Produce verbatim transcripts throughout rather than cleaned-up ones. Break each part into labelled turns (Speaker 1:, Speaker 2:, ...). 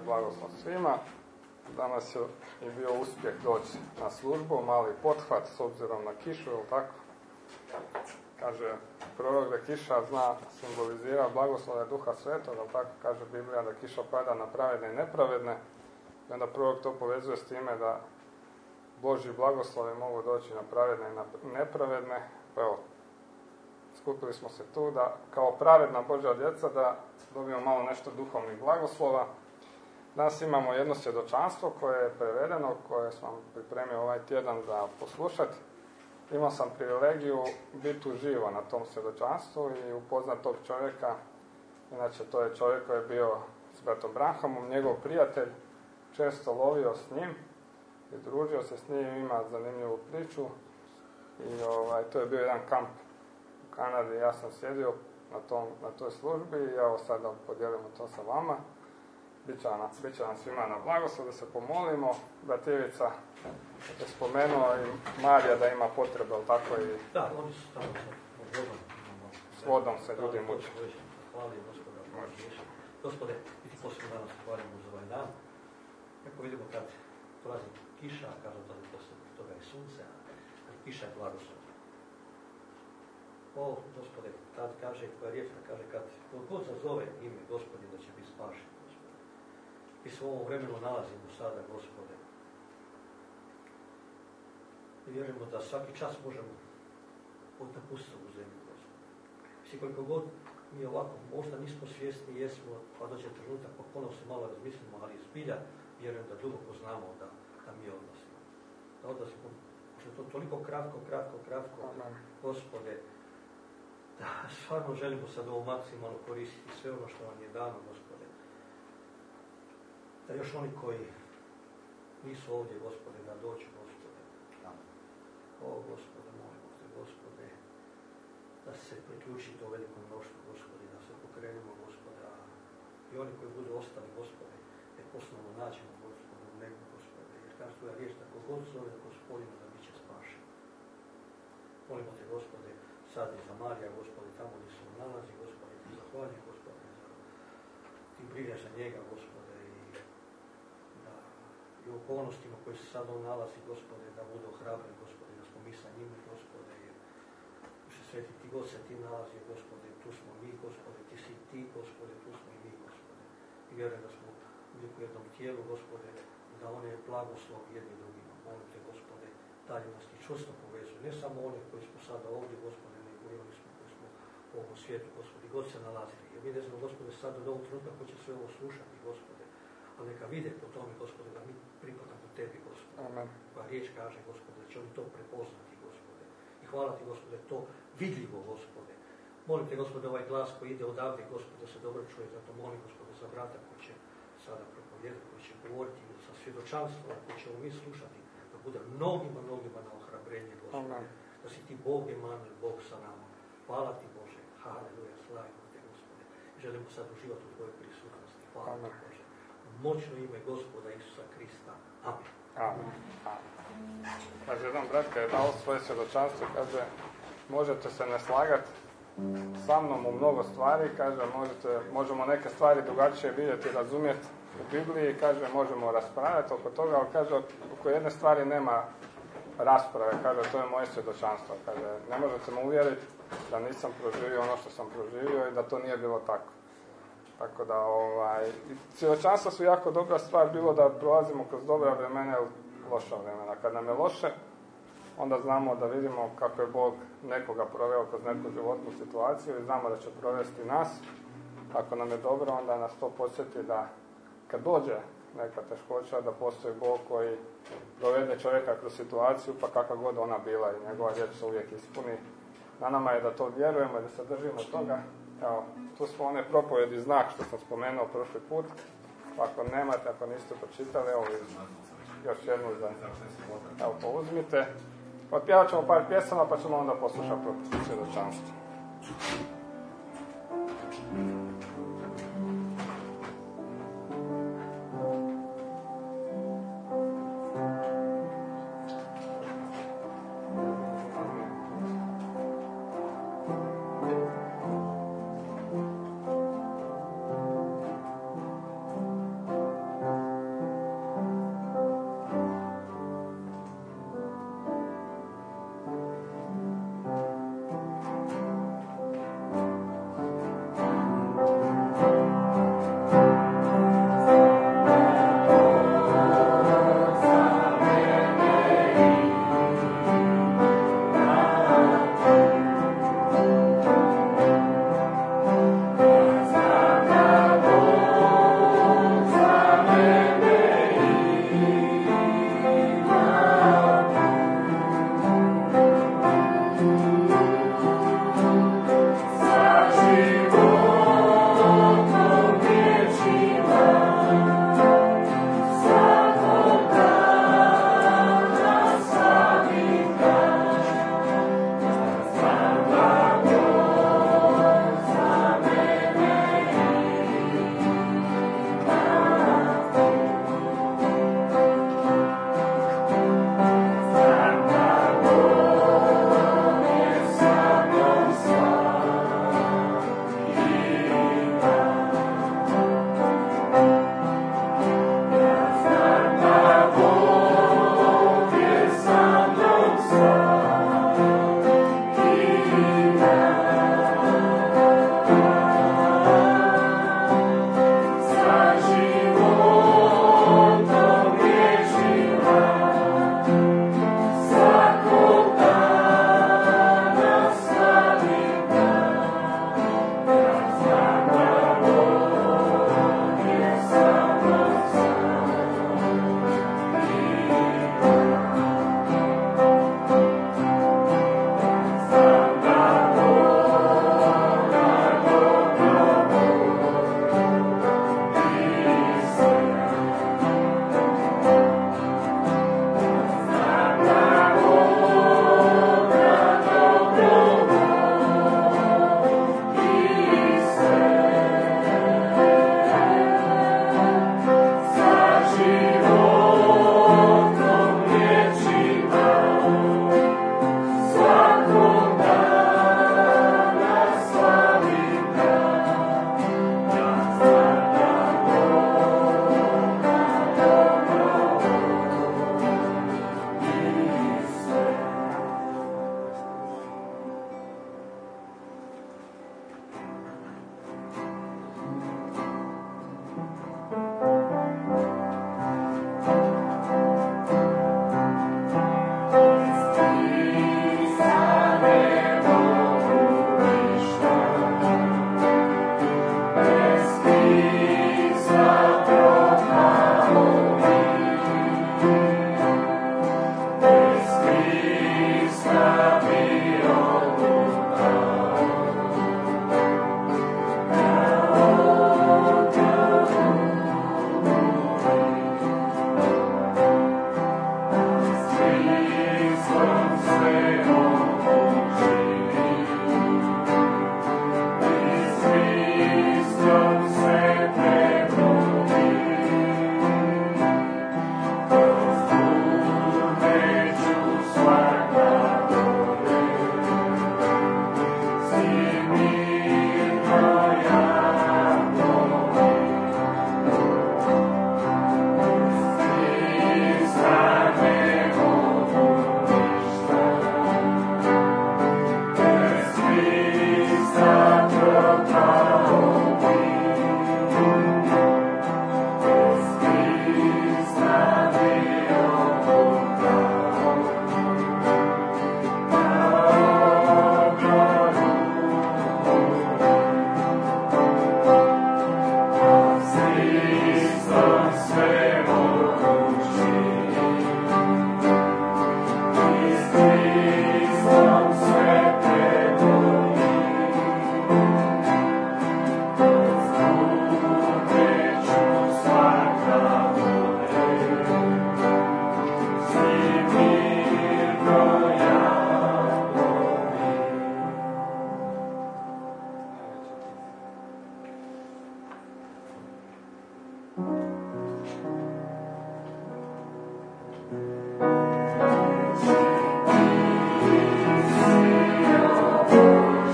Speaker 1: blagoslov svima. Danas je i bio uspjeh doći na službu, mali pothvat s obzirom na kišu, ili tako? Kaže prorok da kiša zna simbolizira blagoslove Duha Svetog, ali tako kaže Biblija da kiša pada na pravedne i nepravedne. I onda prorok to povezuje s time da Božji blagoslovi mogu doći na pravedne i na nepravedne. Pa evo, skupili smo se tu da kao pravedna Božja djeca da dobijemo malo nešto duhovnih blagoslova. Danas imamo jedno svjedočanstvo koje je prevedeno, koje sam pripremio ovaj tjedan za poslušati. Imao sam privilegiju biti uživo na tom svjedočanstvu i upoznat tog čovjeka. Inače, to je čovjek koji je bio s bratom Branhamom, njegov prijatelj, često lovio s njim i družio se s njim, ima zanimljivu priču. I ovaj, to je bio jedan kamp u Kanadi, ja sam sjedio na, tom, na toj službi i evo sad da podijelimo to sa vama. Biće nam, biće nam svima na blagoslov, da se pomolimo. Brat Ivica je spomenuo i Marija da ima potrebe, ali tako i...
Speaker 2: Da, oni su tamo sa vodom.
Speaker 1: S vodom se ljudi muče.
Speaker 2: Hvala Gospoda. Gospode, mi ti posebno danas hvalimo za ovaj dan. Kako vidimo kad dolazi kiša, kažu da posle toga je sunce, a kiša je blagoslov. O, Gospode, tad kaže, koja riječ kaže, kad god zazove ime Gospodin da će biti spašen. Mi se u ovom vremenu nalazimo sada, Gospode. I vjerujemo da svaki čas možemo napustiti ovu zemlju, Gospode. Mislim, koliko god mi ovako, možda nismo svjesni, jesmo, pa dođe trenutak, pa ponovno se malo razmislimo, ali zbilja vjerujem da duboko znamo da, da mi odnosimo. Da odnosimo, možda to toliko kratko, kratko, kratko, Gospode, da stvarno želimo sad ovo maksimalno koristiti sve ono što nam je dano, Gospode. Da još oni koji nisu ovdje, Gospode, da dođu, Gospode. O, Gospode, molimo te, Gospode, da se priključi to velikom mnoštvu, Gospode, da se pokrenemo, Gospode, a i oni koji budu ostali, Gospode, da poslovno nađemo, Gospode, u nebu, Gospode, jer kaže tvoja riječ, da kogod zove Gospodinu, da bit će spašen. Molimo te, Gospode, sad i za Marija, Gospode, tamo gdje se on nalazi, Gospode, ti zahvaljujem, Gospode, za ti brige za njega, Gospode, i u okolnostima koje se sad on nalazi, Gospode, da budu hrabri, Gospode, da smo mi sa njima, Gospode, jer Duše Sveti, ti god se ti nalazi, Gospode, tu smo mi, Gospode, ti si ti, Gospode, tu smo i mi, Gospode. I vjerujem da smo u jednom tijelu, Gospode, da on je blagoslov jedni drugima. Molim te, Gospode, dalje nas ti čvrsto povezuje. Ne samo one koji smo sada ovdje, Gospode, nego i oni smo koji smo u ovom svijetu, Gospode, god se nalazili. Jer mi ne znamo, Gospode, sad od ovog trenutka ko će sve ovo slušati, Gospode. Ali neka vide po tome, Gospode, da mi pripadamo tebi, Gospode.
Speaker 1: Amen.
Speaker 2: Koja riječ kaže, Gospode, da će oni to prepoznati, Gospode. I hvala ti, Gospode, to vidljivo, Gospode. Molim te, Gospode, ovaj glas koji ide odavde, Gospode, da se dobro čuje. Zato molim, Gospode, za brata koji će sada propovijedati, koji će govoriti sa svjedočanstvom, koji ćemo mi slušati, da bude mnogima, mnogima na ohrabrenje, Gospode. Amen. Da si ti Bog Emanuel, Bog sa nama. Hvala ti, Bože. Haleluja, slavimo te, Gospode. Želimo sad uživati u tvojoj prisutnosti. Hvala ti, Bože. Moćno ime Gospoda Isusa Krista. Amen.
Speaker 1: Amen. Kaže, jedan brat kad je dao svoje svjedočanstvo, kaže, možete se ne slagati sa mnom u mnogo stvari, kaže, možete, možemo neke stvari drugačije vidjeti i razumjeti u Bibliji, kaže, možemo raspravljati oko toga, ali kaže, oko jedne stvari nema rasprave, kaže, to je moje svjedočanstvo, kaže, ne možete me uvjeriti da nisam proživio ono što sam proživio i da to nije bilo tako. Tako da, ovaj, svjedočanstva su jako dobra stvar, bilo da prolazimo kroz dobra vremena ili loša vremena. Kad nam je loše, onda znamo da vidimo kako je Bog nekoga proveo kroz neku životnu situaciju i znamo da će provesti nas. Ako nam je dobro, onda nas to podsjeti da kad dođe neka teškoća, da postoji Bog koji dovede čovjeka kroz situaciju, pa kakva god ona bila i njegova riječ se uvijek ispuni. Na nama je da to vjerujemo i da se držimo toga. Evo, tu smo one propovjedi znak što sam spomenuo prošli put. Pa ako nemate, ako niste pročitali, evo još jednu za... Evo, pouzmite. Otpjevat ćemo par pjesama, pa ćemo onda poslušati svjedočanstvo.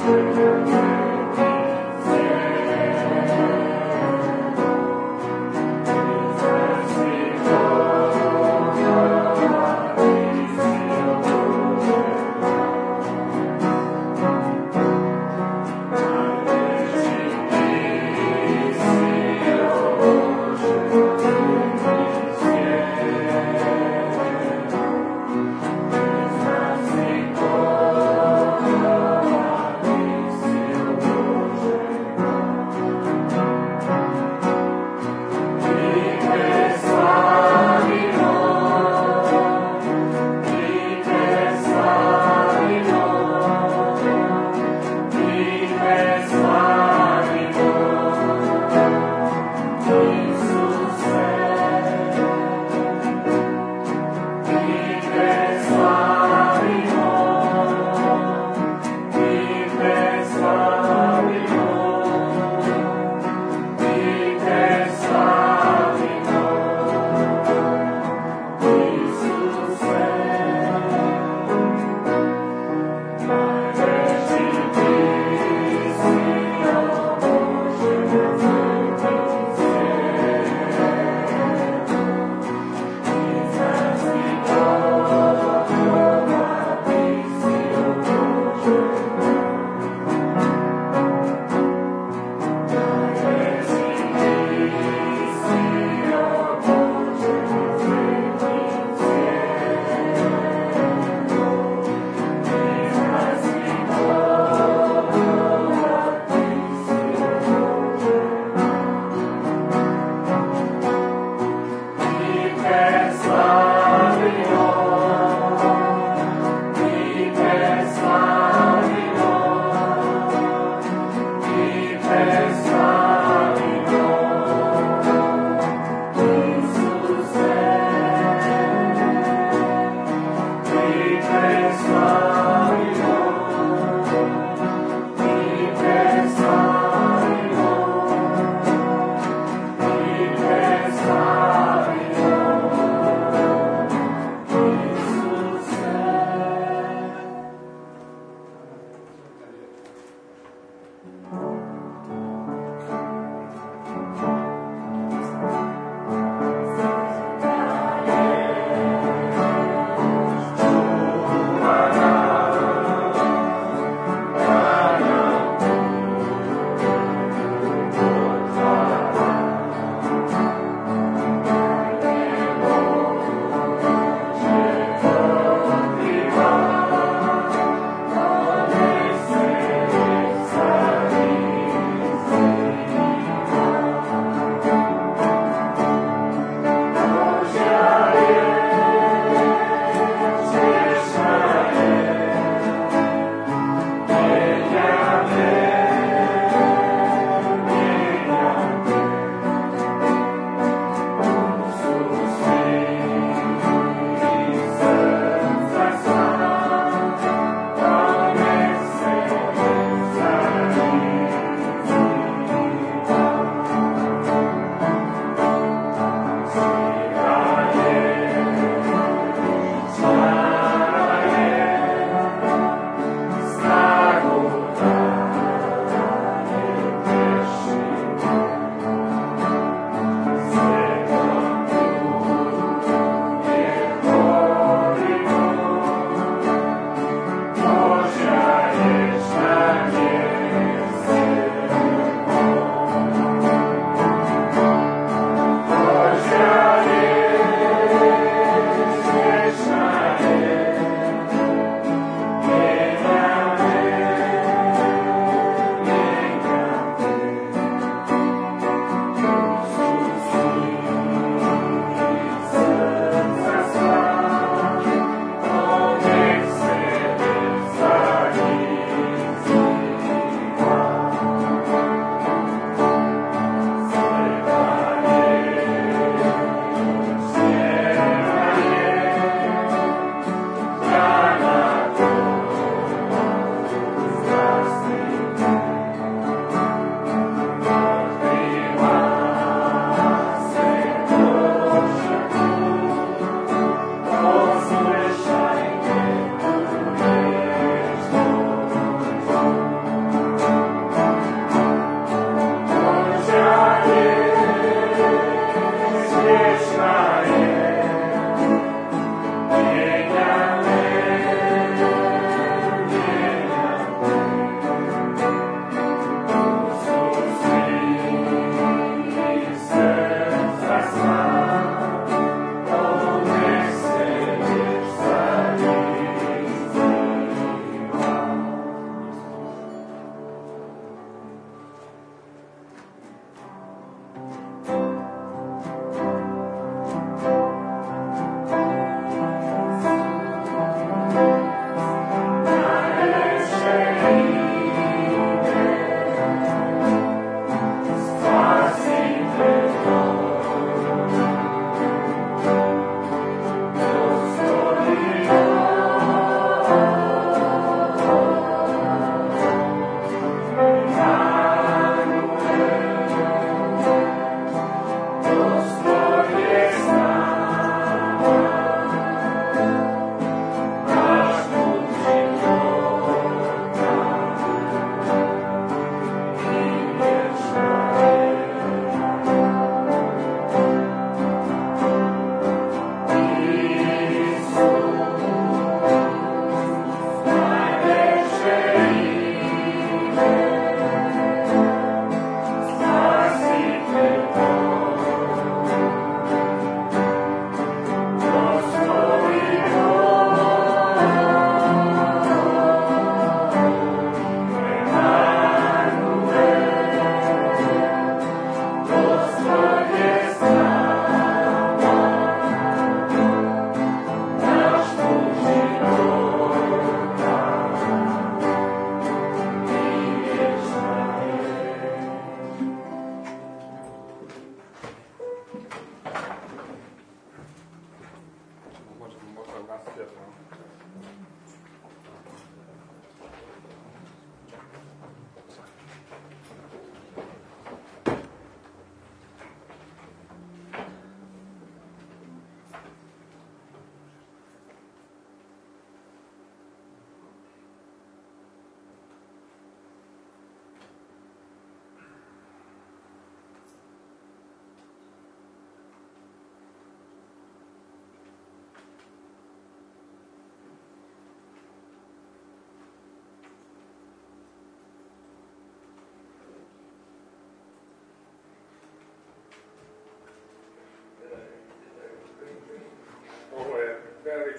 Speaker 3: Thank you.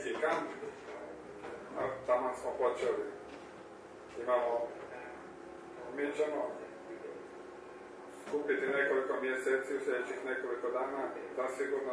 Speaker 1: veliki kamp, tamo smo počeli. Imamo, mi ćemo skupiti nekoliko mjeseci u sljedećih nekoliko dana, zasigurno.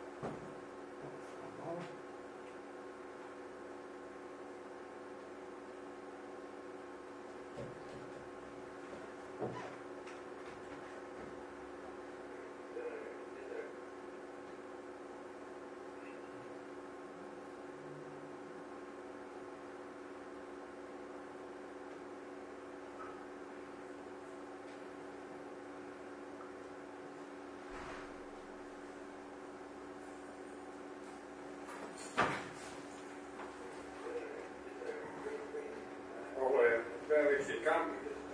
Speaker 1: Veliki kamp,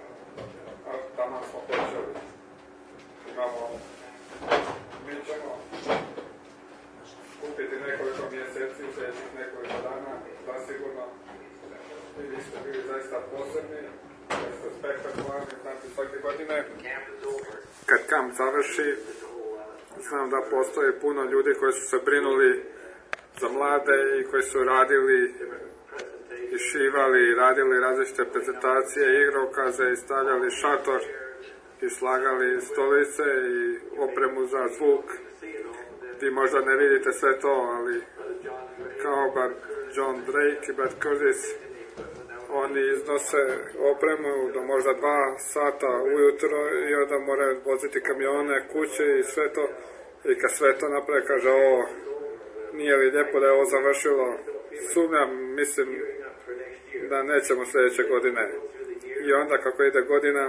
Speaker 1: tamo smo počeli. Imamo, mi ćemo skupiti nekoliko mjeseci u sljedećih nekoliko dana, zasigurno. I vi ste bili zaista posebni, jer ste spektakularni, znači svake godine. Kad kamp završi, znam da postoji puno ljudi koji su se brinuli za mlade i koji su radili i šivali, radili različite prezentacije, igrokaze i stavljali šator i slagali stolice i opremu za zvuk. Vi možda ne vidite sve to, ali kao bar John Drake i Bert Curtis, oni iznose opremu do možda dva sata ujutro i onda moraju voziti kamione, kuće i sve to. I kad sve to naprave, kaže, o, nije li lijepo da je ovo završilo? Sumnjam, mislim da nećemo sljedeće godine. I onda kako ide godina,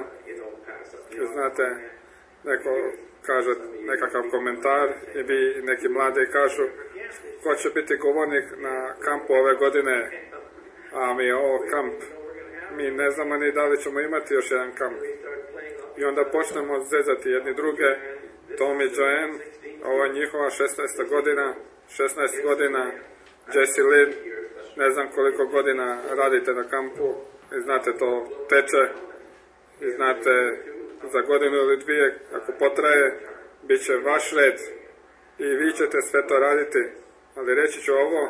Speaker 1: znate, neko kaže nekakav komentar i vi neki mladi kažu ko će biti govornik na kampu ove godine, a mi ovo kamp, mi ne znamo ni da li ćemo imati još jedan kamp. I onda počnemo zezati jedni druge, Tom i Joanne, ovo je njihova šesnaesta godina, šesnaest godina, Jesse Lynn, ne znam koliko godina radite na kampu i znate to teče i znate za godinu ili dvije ako potraje bit će vaš red i vi ćete sve to raditi, ali reći ću ovo,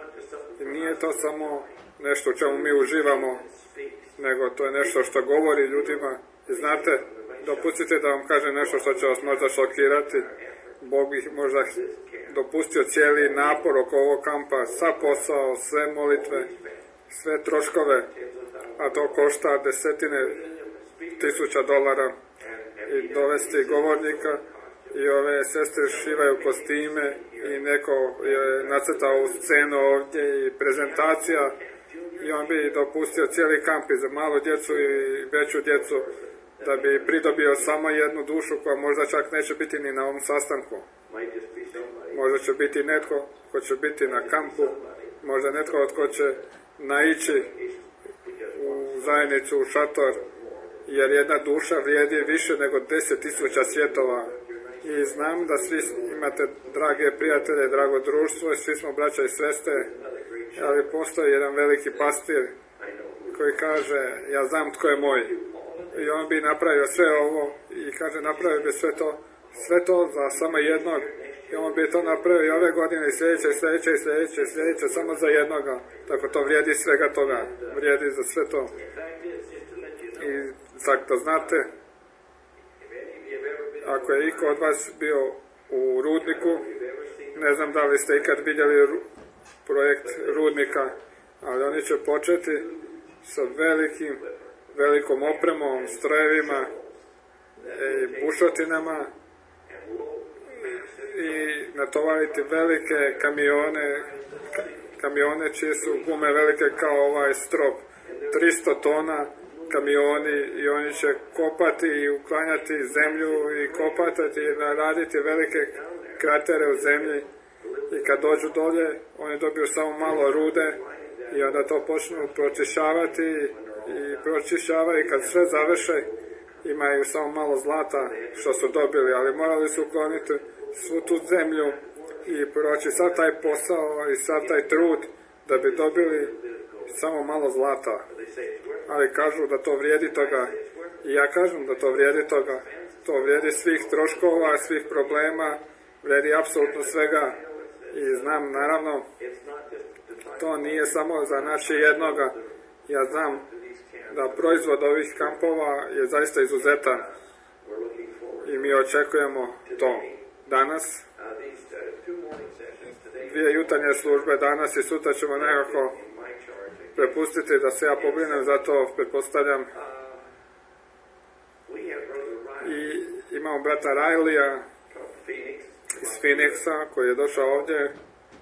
Speaker 1: nije to samo nešto u čemu mi uživamo, nego to je nešto što govori ljudima i znate, dopustite da vam kažem nešto što će vas možda šokirati. Bog ih možda dopustio cijeli napor oko ovog kampa, sa posao, sve molitve, sve troškove, a to košta desetine tisuća dolara i dovesti govornika i ove sestre šivaju kostime i neko je nacrtao scenu ovdje i prezentacija i on bi dopustio cijeli kamp i za malu djecu i veću djecu da bi pridobio samo jednu dušu koja možda čak neće biti ni na ovom sastanku. Možda će biti netko ko će biti na kampu, možda netko tko će naići u zajednicu, u šator, jer jedna duša vrijedi više nego deset tisuća svjetova. I znam da svi imate drage prijatelje, drago društvo i svi smo braća i sestre, ali postoji jedan veliki pastir koji kaže, ja znam tko je moj. I on bi napravio sve ovo i kaže, napravio bi sve to, sve to za samo jednog. I on bi to napravio i ove godine i sljedeće, i sljedeće, i sljedeće, i sljedeće, samo za jednoga. Tako to vrijedi svega toga, vrijedi za sve to. I tako to znate, ako je iko od vas bio u rudniku, ne znam da li ste ikad vidjeli ru, projekt rudnika, ali oni će početi sa velikim, velikom opremom, strojevima, i bušotinama i natovariti velike kamione, kamione čije su gume velike kao ovaj strop, tristo tona kamioni i oni će kopati i uklanjati zemlju i kopati i raditi velike kratere u zemlji i kad dođu dolje oni dobiju samo malo rude i onda to počnu pročišćavati i pročišćavaju i kad sve završe imaju samo malo zlata što su dobili, ali morali su ukloniti svu tu zemlju i proći sav taj posao i sav taj trud da bi dobili samo malo zlata. Ali kažu da to vrijedi toga i ja kažem da to vrijedi toga. To vrijedi svih troškova, svih problema, vrijedi apsolutno svega i znam naravno to nije samo za naše jednoga. Ja znam da proizvod ovih kampova je zaista izuzetan i mi očekujemo to. Danas, dvije jutarnje službe danas i sutra ćemo nekako prepustiti da se ja pobrinem, zato pretpostavljam. I imamo brata Riley-a iz Phoenixa koji je došao ovdje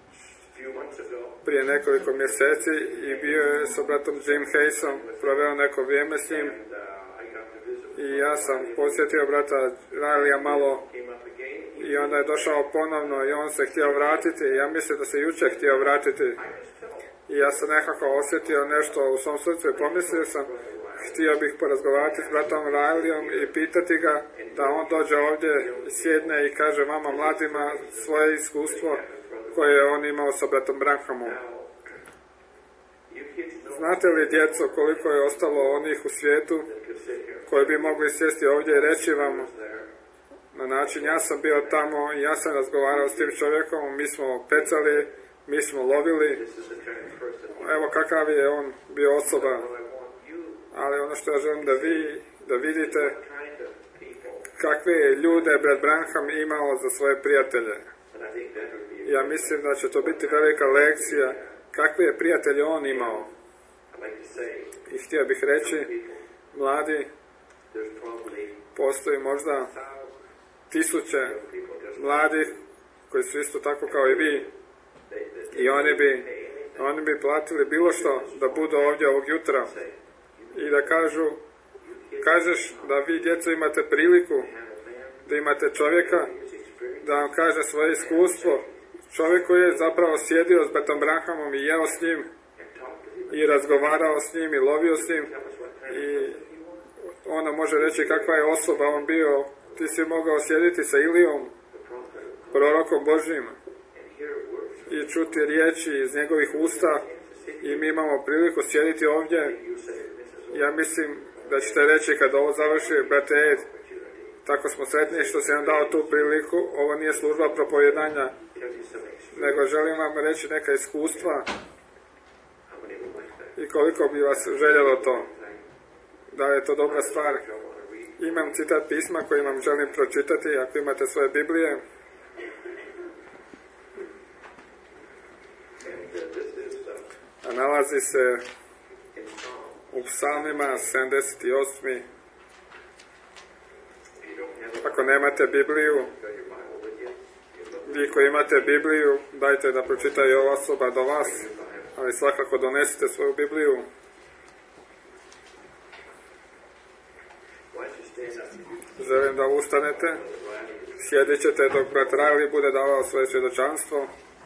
Speaker 1: prije nekoliko mjeseci i bio je sa bratom Jim Hayesom, proveo neko vrijeme s njim i ja sam posjetio brata Riley-a malo i onda je došao ponovno i on se htio vratiti. Ja mislim da se jučer htio vratiti i ja sam nekako osjetio nešto u svom srcu i pomislio sam, htio bih porazgovarati s bratom Rileyom i pitati ga da on dođe ovdje i sjedne i kaže vama mladima svoje iskustvo koje je on imao sa bratom Branhamom. Znate li, djeco, koliko je ostalo onih u svijetu koji bi mogli sjesti ovdje i reći vam na način, ja sam bio tamo i ja sam razgovarao s tim čovjekom, mi smo pecali, mi smo lovili, evo kakav je on bio osoba. Ali ono što ja želim da vi, da vidite kakve je ljude brat Branham imao za svoje prijatelje. Ja mislim da će to biti velika lekcija kakve je prijatelje on imao. I htio bih reći, mladi, postoji možda tisuće mladih koji su isto tako kao i vi i oni bi, oni bi platili bilo što da budu ovdje ovog jutra i da kažu, kažeš da vi djeco imate priliku da imate čovjeka da vam kaže svoje iskustvo, čovjek koji je zapravo sjedio s bratom Branhamom i jeo s njim i razgovarao s njim i lovio s njim i ona može reći kakva je osoba on bio. Ti si mogao sjediti sa Ilijom, prorokom Božjim, i čuti riječi iz njegovih usta i mi imamo priliku sjediti ovdje. Ja mislim da ćete reći kad ovo završi, brate Ed, tako smo sretni što si nam dao tu priliku. Ovo nije služba propovijedanja, nego želim vam reći neka iskustva i koliko bi vas željelo to, da je to dobra stvar. Imam citat pisma koji vam želim pročitati, ako imate svoje Biblije. A nalazi se u Psalmima sedamdeset osam. Ako nemate Bibliju, vi koji imate Bibliju, dajte da pročita i ova osoba do vas, ali svakako donesite svoju Bibliju. Želim da ustanete, sjedit ćete dok brat Riley bude davao svoje svjedočanstvo.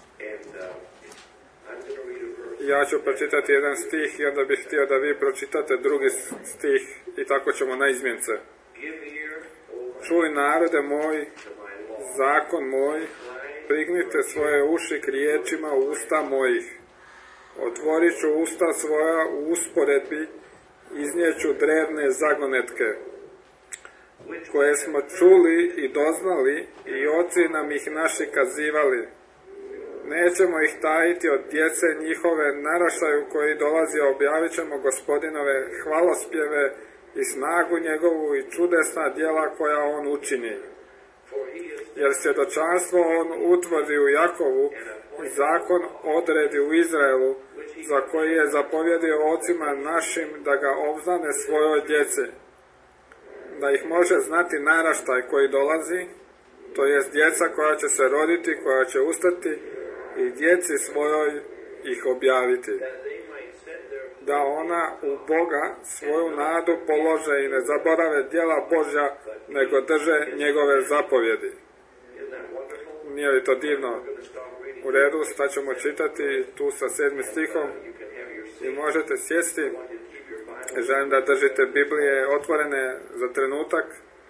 Speaker 1: Ja ću pročitati jedan stih i onda bih htio da vi pročitate drugi stih i tako ćemo na izmjence. Čuj narode moj, zakon moj, prignite svoje uši k riječima usta mojih. Otvorit ću usta svoja u usporedbi, iznijeću drevne zagonetke, koje smo čuli i doznali i oci nam ih naši kazivali. Nećemo ih tajiti od djece njihove naraštaju koji dolazi, objavit ćemo Gospodinove hvalospjeve i snagu njegovu i čudesna djela koja on učini. Jer svjedočanstvo on utvrdi u Jakovu i zakon odredi u Izraelu, za koji je zapovjedio ocima našim da ga obznane svojoj djeci, da ih može znati naraštaj koji dolazi, to jest djeca koja će se roditi, koja će ustati i djeci svojoj ih objaviti, da ona u Boga svoju nadu polože i ne zaborave djela Božja, nego drže njegove zapovjedi. Nije li to divno? U redu, sad ćemo čitati tu sa sedmim stihom i možete sjesti. Želim da držite Biblije otvorene za trenutak.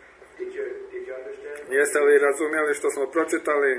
Speaker 1: Jeste li razumjeli što smo pročitali?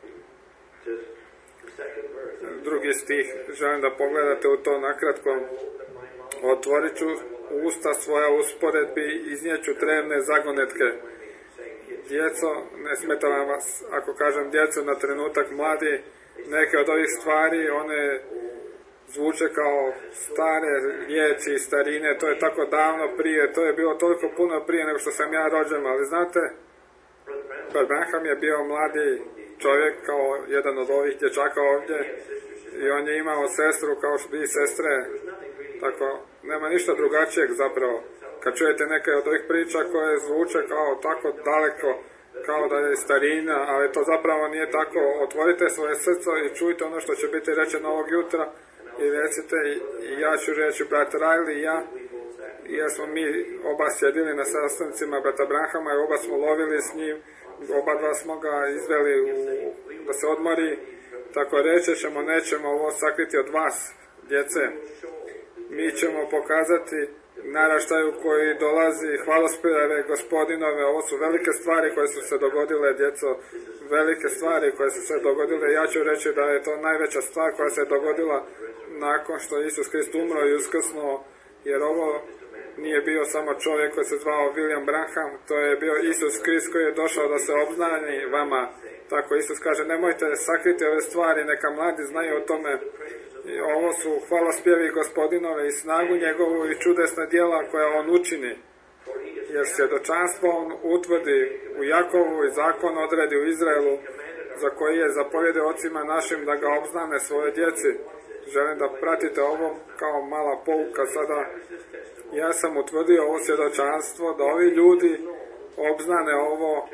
Speaker 1: Drugi stih, želim da pogledate u to nakratko. Otvorit ću usta svoja usporedbi, iznijeću drevne zagonetke. Djeco, ne smeta vas ako kažem djeco na trenutak, mladi, neke od ovih stvari, one zvuče kao stare riječi i starine, to je tako davno prije, to je bilo toliko puno prije nego što sam ja rođen, ali znate, Brother Branham je bio mladi čovjek kao jedan od ovih dječaka ovdje i on je imao sestru kao što vi sestre, tako nema ništa drugačijeg zapravo. Kad čujete neke od ovih priča koje zvuče kao tako daleko, kao da je starina, ali to zapravo nije tako. Otvorite svoje srce i čujte ono što će biti rečeno ovog jutra i recite, i ja ću reći brat Riley i ja, jer smo mi oba sjedili na sastancima brata Branhama i oba smo lovili s njim, oba dva smo ga izveli u, da se odmori, tako reći ćemo, nećemo ovo sakriti od vas, djece. Mi ćemo pokazati naraštaju koji dolazi, hvalospjeve gospodinove, ovo su velike stvari koje su se dogodile, djeco, velike stvari koje su se dogodile. Ja ću reći da je to najveća stvar koja se dogodila nakon što Isus Krist umro i uskrsnuo, jer ovo nije bio samo čovjek koji se zvao William Branham, to je bio Isus Krist koji je došao da se obznani vama. Tako Isus kaže, nemojte sakriti ove stvari, neka mladi znaju o tome. I ovo su hvalospjevi gospodinove i snagu njegovu i čudesna djela koja on učini. Jer svjedočanstvo on utvrdi u Jakovu i zakon odredi u Izraelu, za koji je zapovjede ocima našim da ga obznane svoje djeci. Želim da pratite ovo kao mala pouka sada. Ja sam utvrdio ovo svjedočanstvo da ovi ljudi obznane ovo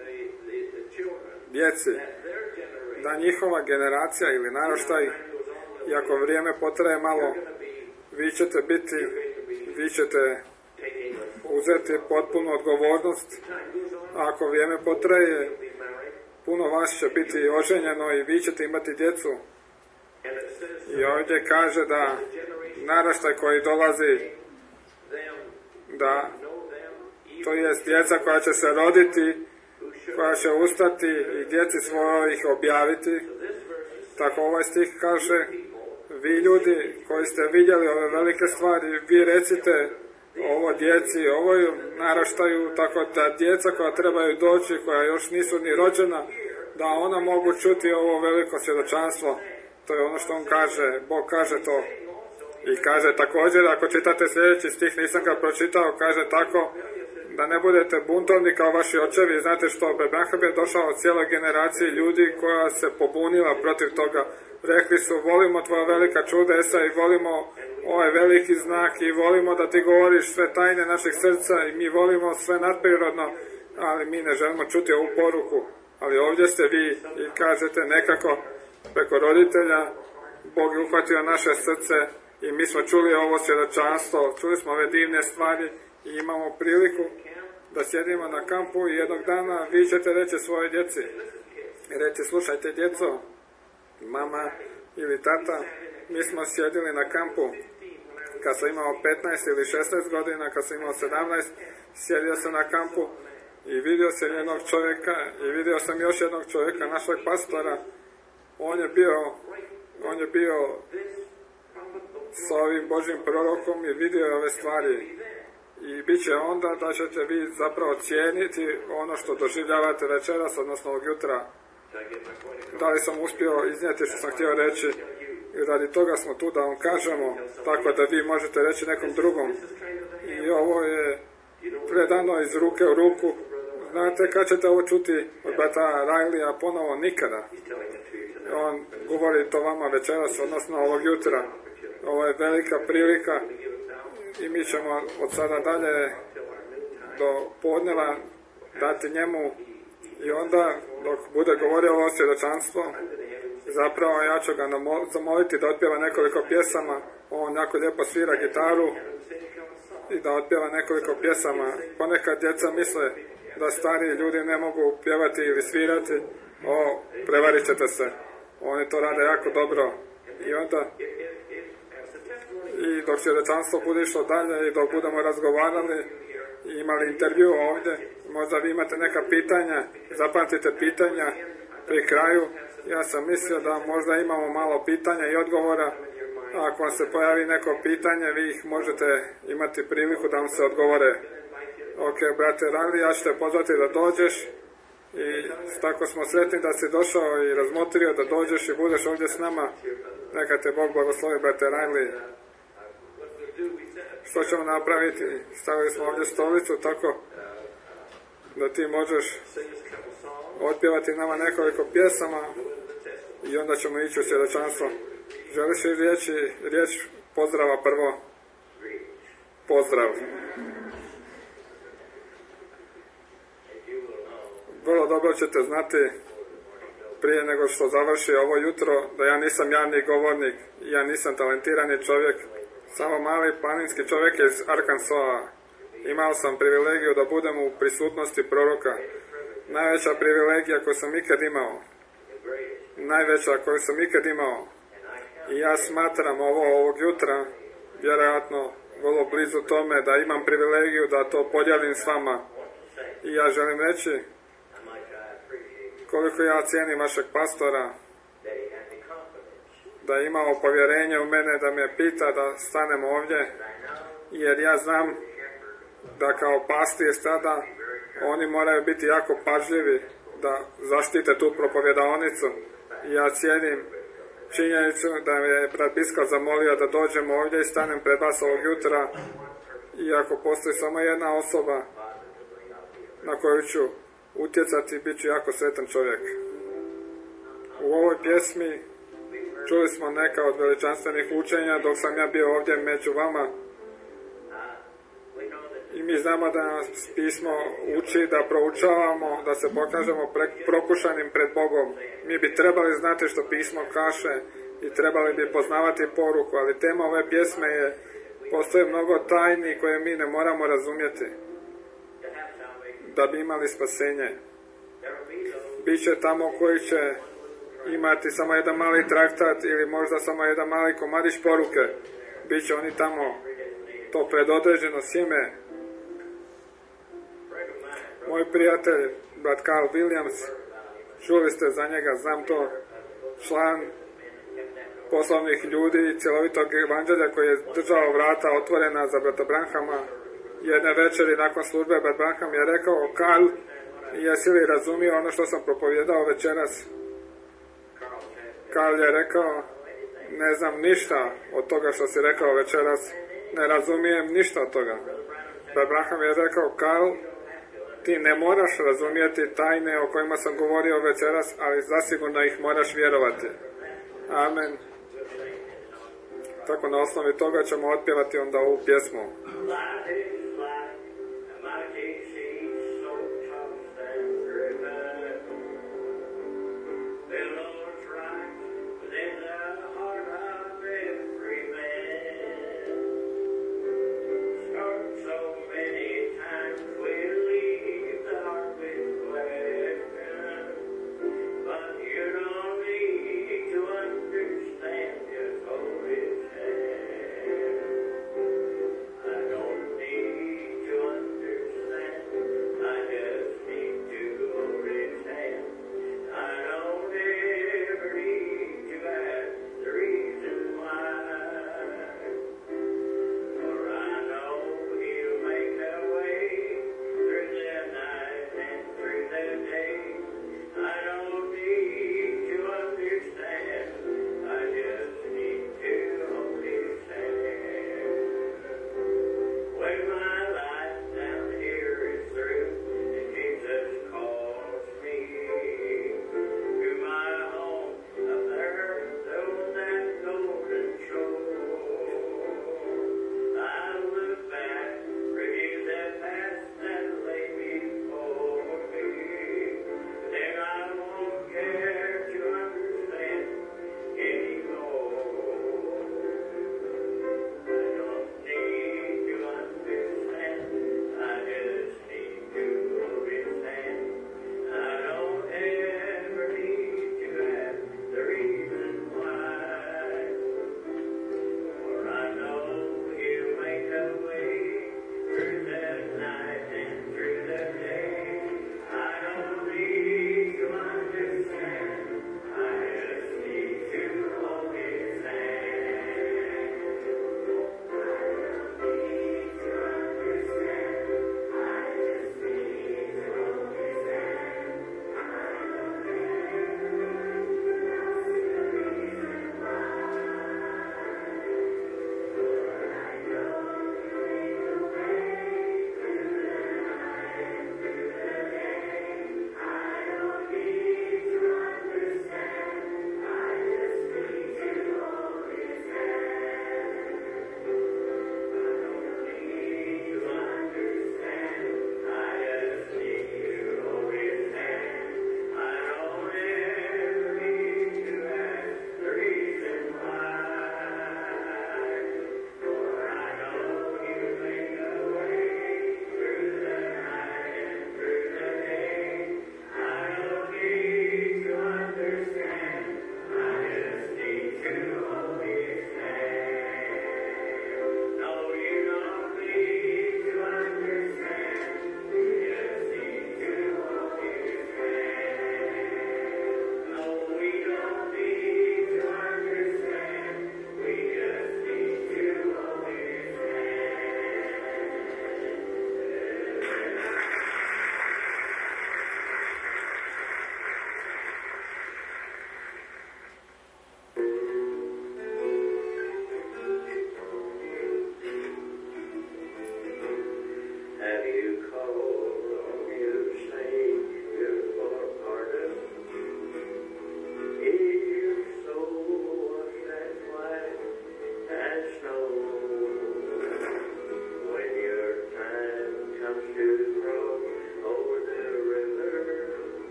Speaker 1: djeci. Da njihova generacija ili naraštaj, i ako vrijeme potraje malo, vi ćete biti, vi ćete uzeti potpunu odgovornost. A ako vrijeme potraje, puno vas će biti oženjeno i vi ćete imati djecu. I ovdje kaže da naraštaj koji dolazi, da to jest djeca koja će se roditi, koja će ustati i djeci svojoj ih objaviti. Tako ovaj stih kaže, vi ljudi koji ste vidjeli ove velike stvari, vi recite ovo djeci, ovoj naraštaju, tako da djeca koja trebaju doći, koja još nisu ni rođena, da ona mogu čuti ovo veliko svjedočanstvo. To je ono što on kaže, Bog kaže to. I kaže također, ako čitate sljedeći stih, nisam ga pročitao, kaže tako, da ne budete buntovni kao vaši očevi. Znate što, Branham je došao od cijeloj generaciji ljudi koja se pobunila protiv toga. Rekli su, volimo tvoja velika čudesa i volimo ovaj veliki znak i volimo da ti govoriš sve tajne našeg srca i mi volimo sve nadprirodno, ali mi ne želimo čuti ovu poruku. Ali ovdje ste vi i kažete nekako preko roditelja, Bog je uhvatio naše srce i mi smo čuli ovo svjedočanstvo, čuli smo ove divne stvari i imamo priliku da sjedimo na kampu i jednog dana vi ćete reći svojoj djeci, reći, slušajte djeco, mama ili tata, mi smo sjedili na kampu kad sam imao petnaest ili šesnaest godina, kad sam imao sedamnaest, sjedio sam na kampu i vidio sam jednog čovjeka i vidio sam još jednog čovjeka, našeg pastora. On je bio, on je bio sa ovim Božjim prorokom i vidio ove stvari. I bit će onda da ćete vi zapravo cijeniti ono što doživljavate večeras, odnosno ovog jutra. Da li sam uspio iznijeti što sam htio reći i radi toga smo tu da vam kažemo, tako da vi možete reći nekom drugom. I ovo je predano iz ruke u ruku. Znate kad ćete ovo čuti od brata Riley-a ponovo? Nikada. On govori to vama večeras, odnosno ovog jutra. Ovo je velika prilika i mi ćemo od sada dalje do podneva dati njemu i onda dok bude govorio ovo svjedočanstvo, zapravo ja ću ga zamoliti da otpjeva nekoliko pjesama. On jako lijepo svira gitaru i da otpjeva nekoliko pjesama. Ponekad djeca misle da stariji ljudi ne mogu pjevati ili svirati. O, prevarit ćete se. Oni to rade jako dobro. I onda i dok svjedočanstvo bude išlo dalje i dok budemo razgovarali i imali intervju ovdje, možda vi imate neka pitanja, zapamtite pitanja pri kraju. Ja sam mislio da možda imamo malo pitanja i odgovora. Ako vam se pojavi neko pitanje, vi ih možete imati priliku da vam se odgovore. Ok, brate Riley, ja ću te pozvati da dođeš i tako smo sretni da si došao i razmotrio da dođeš i budeš ovdje s nama. Neka te Bog blagoslovi, brate Riley. Što ćemo napraviti? Stavili smo ovdje stolicu tako da ti možeš otpjevati nama nekoliko pjesama i onda ćemo ići u svjedočanstvo. Želiš li riječi, riječ pozdrava prvo? Pozdrav. Vrlo dobro ćete znati prije nego što završi ovo jutro da ja nisam javni govornik, ja nisam talentirani čovjek, samo mali planinski čovjek iz Arkansasa. Imao sam privilegiju da budem u prisutnosti proroka. Najveća privilegija koju sam ikad imao. Najveća koju sam ikad imao. I ja smatram ovo ovog jutra vjerojatno vrlo blizu tome da imam privilegiju da to podijelim s vama. I ja želim reći koliko ja cijenim vašeg pastora, da je imao povjerenje u mene, da me pita da stanem ovdje, jer ja znam da kao pastir sada oni moraju biti jako pažljivi da zaštite tu propovjedaonicu. I ja cijenim činjenicu da me je brat Biskal zamolio da dođem ovdje i stanem pred vas ovog jutra, iako postoji samo jedna osoba na koju ću utjecati, bit ću jako sretan čovjek. U ovoj pjesmi čuli smo neka od veličanstvenih učenja dok sam ja bio ovdje među vama. I mi znamo da nas pismo uči da proučavamo, da se pokažemo pre, prokušanim pred Bogom. Mi bi trebali znati što pismo kaže i trebali bi poznavati poruku, ali tema ove pjesme je, postoje mnogo tajni koje mi ne moramo razumjeti da bi imali spasenje. Biće tamo koji će imati samo jedan mali traktat ili možda samo jedan mali komadić poruke. Biće oni tamo to predodređeno sjeme. Moj prijatelj, brat Carl Williams, čuli ste za njega, znam to, član poslovnih ljudi i cjelovitog evanđelja koji je držao vrata otvorena za brata Branhama. Jedne večeri nakon službe brat Branham je rekao: Carl, jesi li razumio ono što sam propovjedao večeras? Carl je rekao: ne znam ništa od toga što si rekao večeras, ne razumijem ništa od toga. Brat Branham je rekao: Carl, ti ne moraš razumjeti tajne o kojima sam govorio večeras, ali zasigurno ih moraš vjerovati. Amen. Tako na osnovi toga ćemo otpjevati onda ovu pjesmu.
Speaker 3: I don't need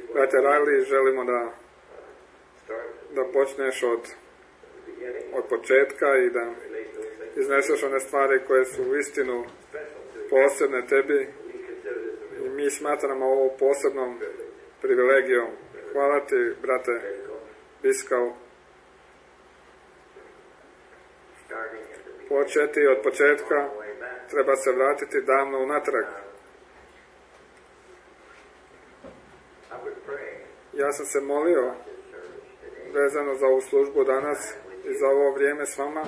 Speaker 1: Brate Riley, želimo da, da počneš od, od početka i da izneseš one stvari koje su u istinu posebne tebi. I mi smatramo ovo posebnom privilegijom. Hvala ti, brate Biskau. Početi od početka, treba se vratiti davno unatrag. Ja sam se molio vezano za ovu službu danas i za ovo vrijeme s vama.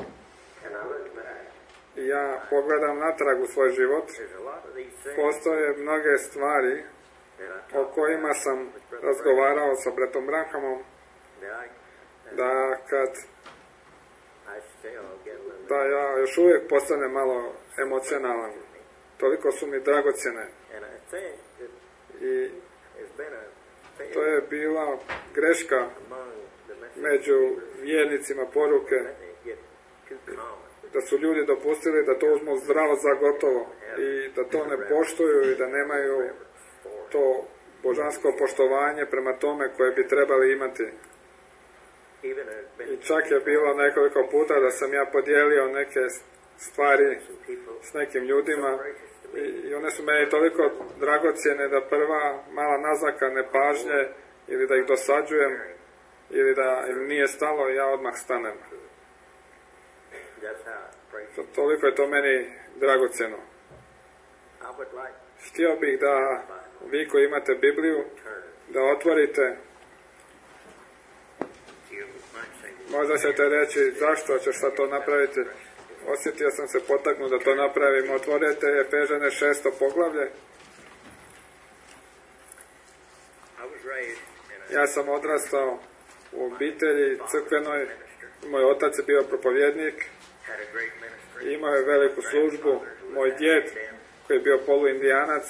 Speaker 1: I ja pogledam natrag u svoj život. Postoje mnoge stvari o kojima sam razgovarao sa bratom Branhamom, da kad da ja još uvijek postanem malo emocionalan. Toliko su mi dragocjene. I to je bila greška među vjernicima poruke, da su ljudi dopustili da to uzmu zdravo za gotovo i da to ne poštuju i da nemaju to božansko poštovanje prema tome koje bi trebali imati. I čak je bilo nekoliko puta da sam ja podijelio neke stvari s nekim ljudima i, i one su meni toliko dragocjene da prva mala naznaka nepažnje ili da ih dosađujem ili da im nije stalo, ja odmah stanem. To, toliko je to meni dragocjeno. Htio bih da vi koji imate Bibliju, da otvorite. Možda ćete reći, zašto ćeš sad to napraviti? Osjetio sam se potaknut da to napravim. Otvorite Efežane šesto poglavlje. Ja sam odrastao u obitelji crkvenoj. Moj otac je bio propovjednik. Imao je veliku službu. Moj djed, koji je bio poluindijanac,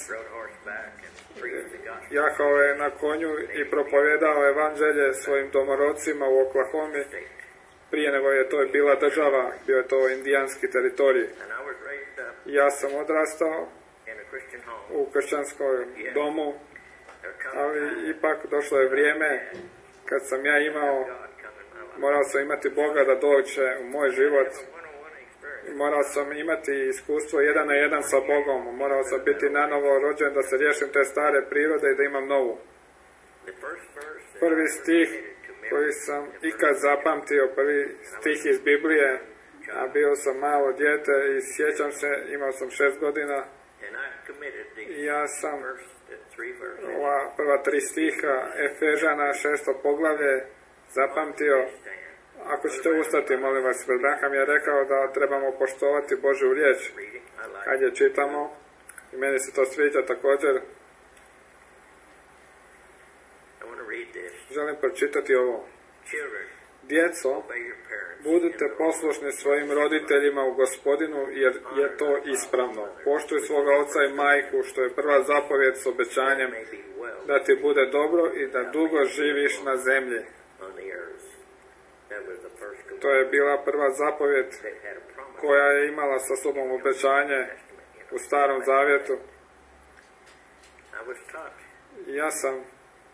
Speaker 1: jahao je na konju i propovjedao evanđelje svojim domorodcima u Oklahomi. Prije nego je to bila država, bio je to indijanski teritorij. Ja sam odrastao u kršćanskom domu, ali ipak došlo je vrijeme kad sam ja imao, morao sam imati Boga da dođe u moj život. Morao sam imati iskustvo jedan na jedan sa Bogom. Morao sam biti nanovo rođen da se riješim te stare prirode i da imam novu. Prvi stih koji sam ikad zapamtio, prvi stih iz Biblije, a bio sam malo dijete i sjećam se, imao sam šest godina i ja sam ova prva tri stiha Efežana šesto poglavlje zapamtio. Ako ćete ustati, molim vas, Branham je rekao da trebamo poštovati Božju riječ kad je čitamo i meni se to sviđa također. Želim pročitati ovo. Djeco, budite poslušni svojim roditeljima u Gospodinu, jer je to ispravno. Poštuj svoga oca i majku, što je prva zapovjed s obećanjem da ti bude dobro i da dugo živiš na zemlji. To je bila prva zapovjed koja je imala sa sobom obećanje u Starom Zavjetu. Ja sam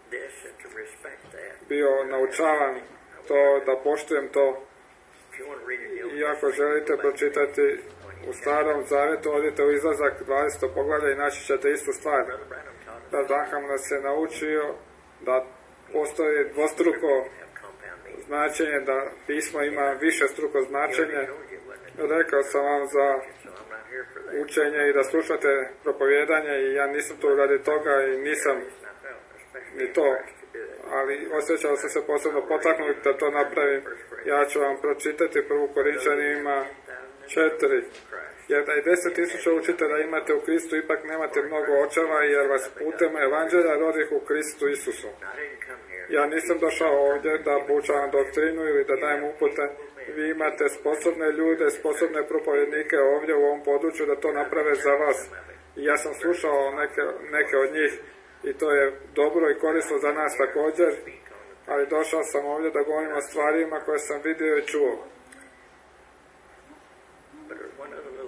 Speaker 1: bio naučavan to, da poštujem to. I ako želite pročitati u Starom Zavjetu, odite u Izlazak dvadeseto poglavlje i naći ćete istu stvar. Da Branham nas je naučio da postoji dvostruko značenje, da pismo ima više struko značenje. Rekao sam vam za učenje i da slušate propovjedanje i ja nisam tu radi toga i nisam ni to, ali osjećao sam se posebno potaknut da to napravim. Ja ću vam pročitati prvu Korinčanima četiri. Jer da i deset tisuća učitelja imate u Kristu, ipak nemate mnogo očeva, jer vas putem evanđelja rodih u Kristu Isusu. Ja nisam došao ovdje da poučavam doktrinu ili da dajem upute. Vi imate sposobne ljude, sposobne propovjednike ovdje u ovom području da to naprave za vas. I ja sam slušao neke, neke od njih i to je dobro i korisno za nas također, ali došao sam ovdje da govorim o stvarima koje sam vidio i čuo.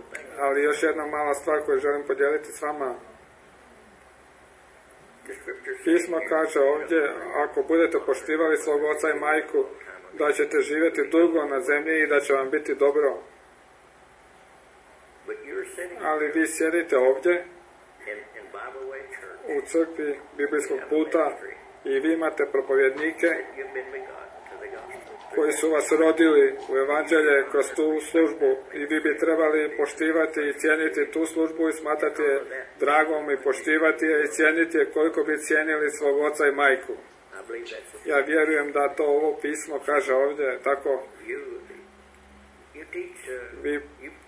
Speaker 1: Ali još jedna mala stvar koju želim podijeliti s vama. pismo kaže ovdje, ako budete poštivali svog oca i majku, da ćete živjeti dugo na zemlji i da će vam biti dobro. Ali vi sjedite ovdje u crkvi Biblijskog puta i vi imate propovjednike koji su vas rodili u evanđelje kroz tu službu i vi bi trebali poštivati i cijeniti tu službu i smatrati je dragom i poštivati je i cijeniti je koliko bi cijenili svog oca i majku. Ja vjerujem da to ovo pismo kaže ovdje tako. Vi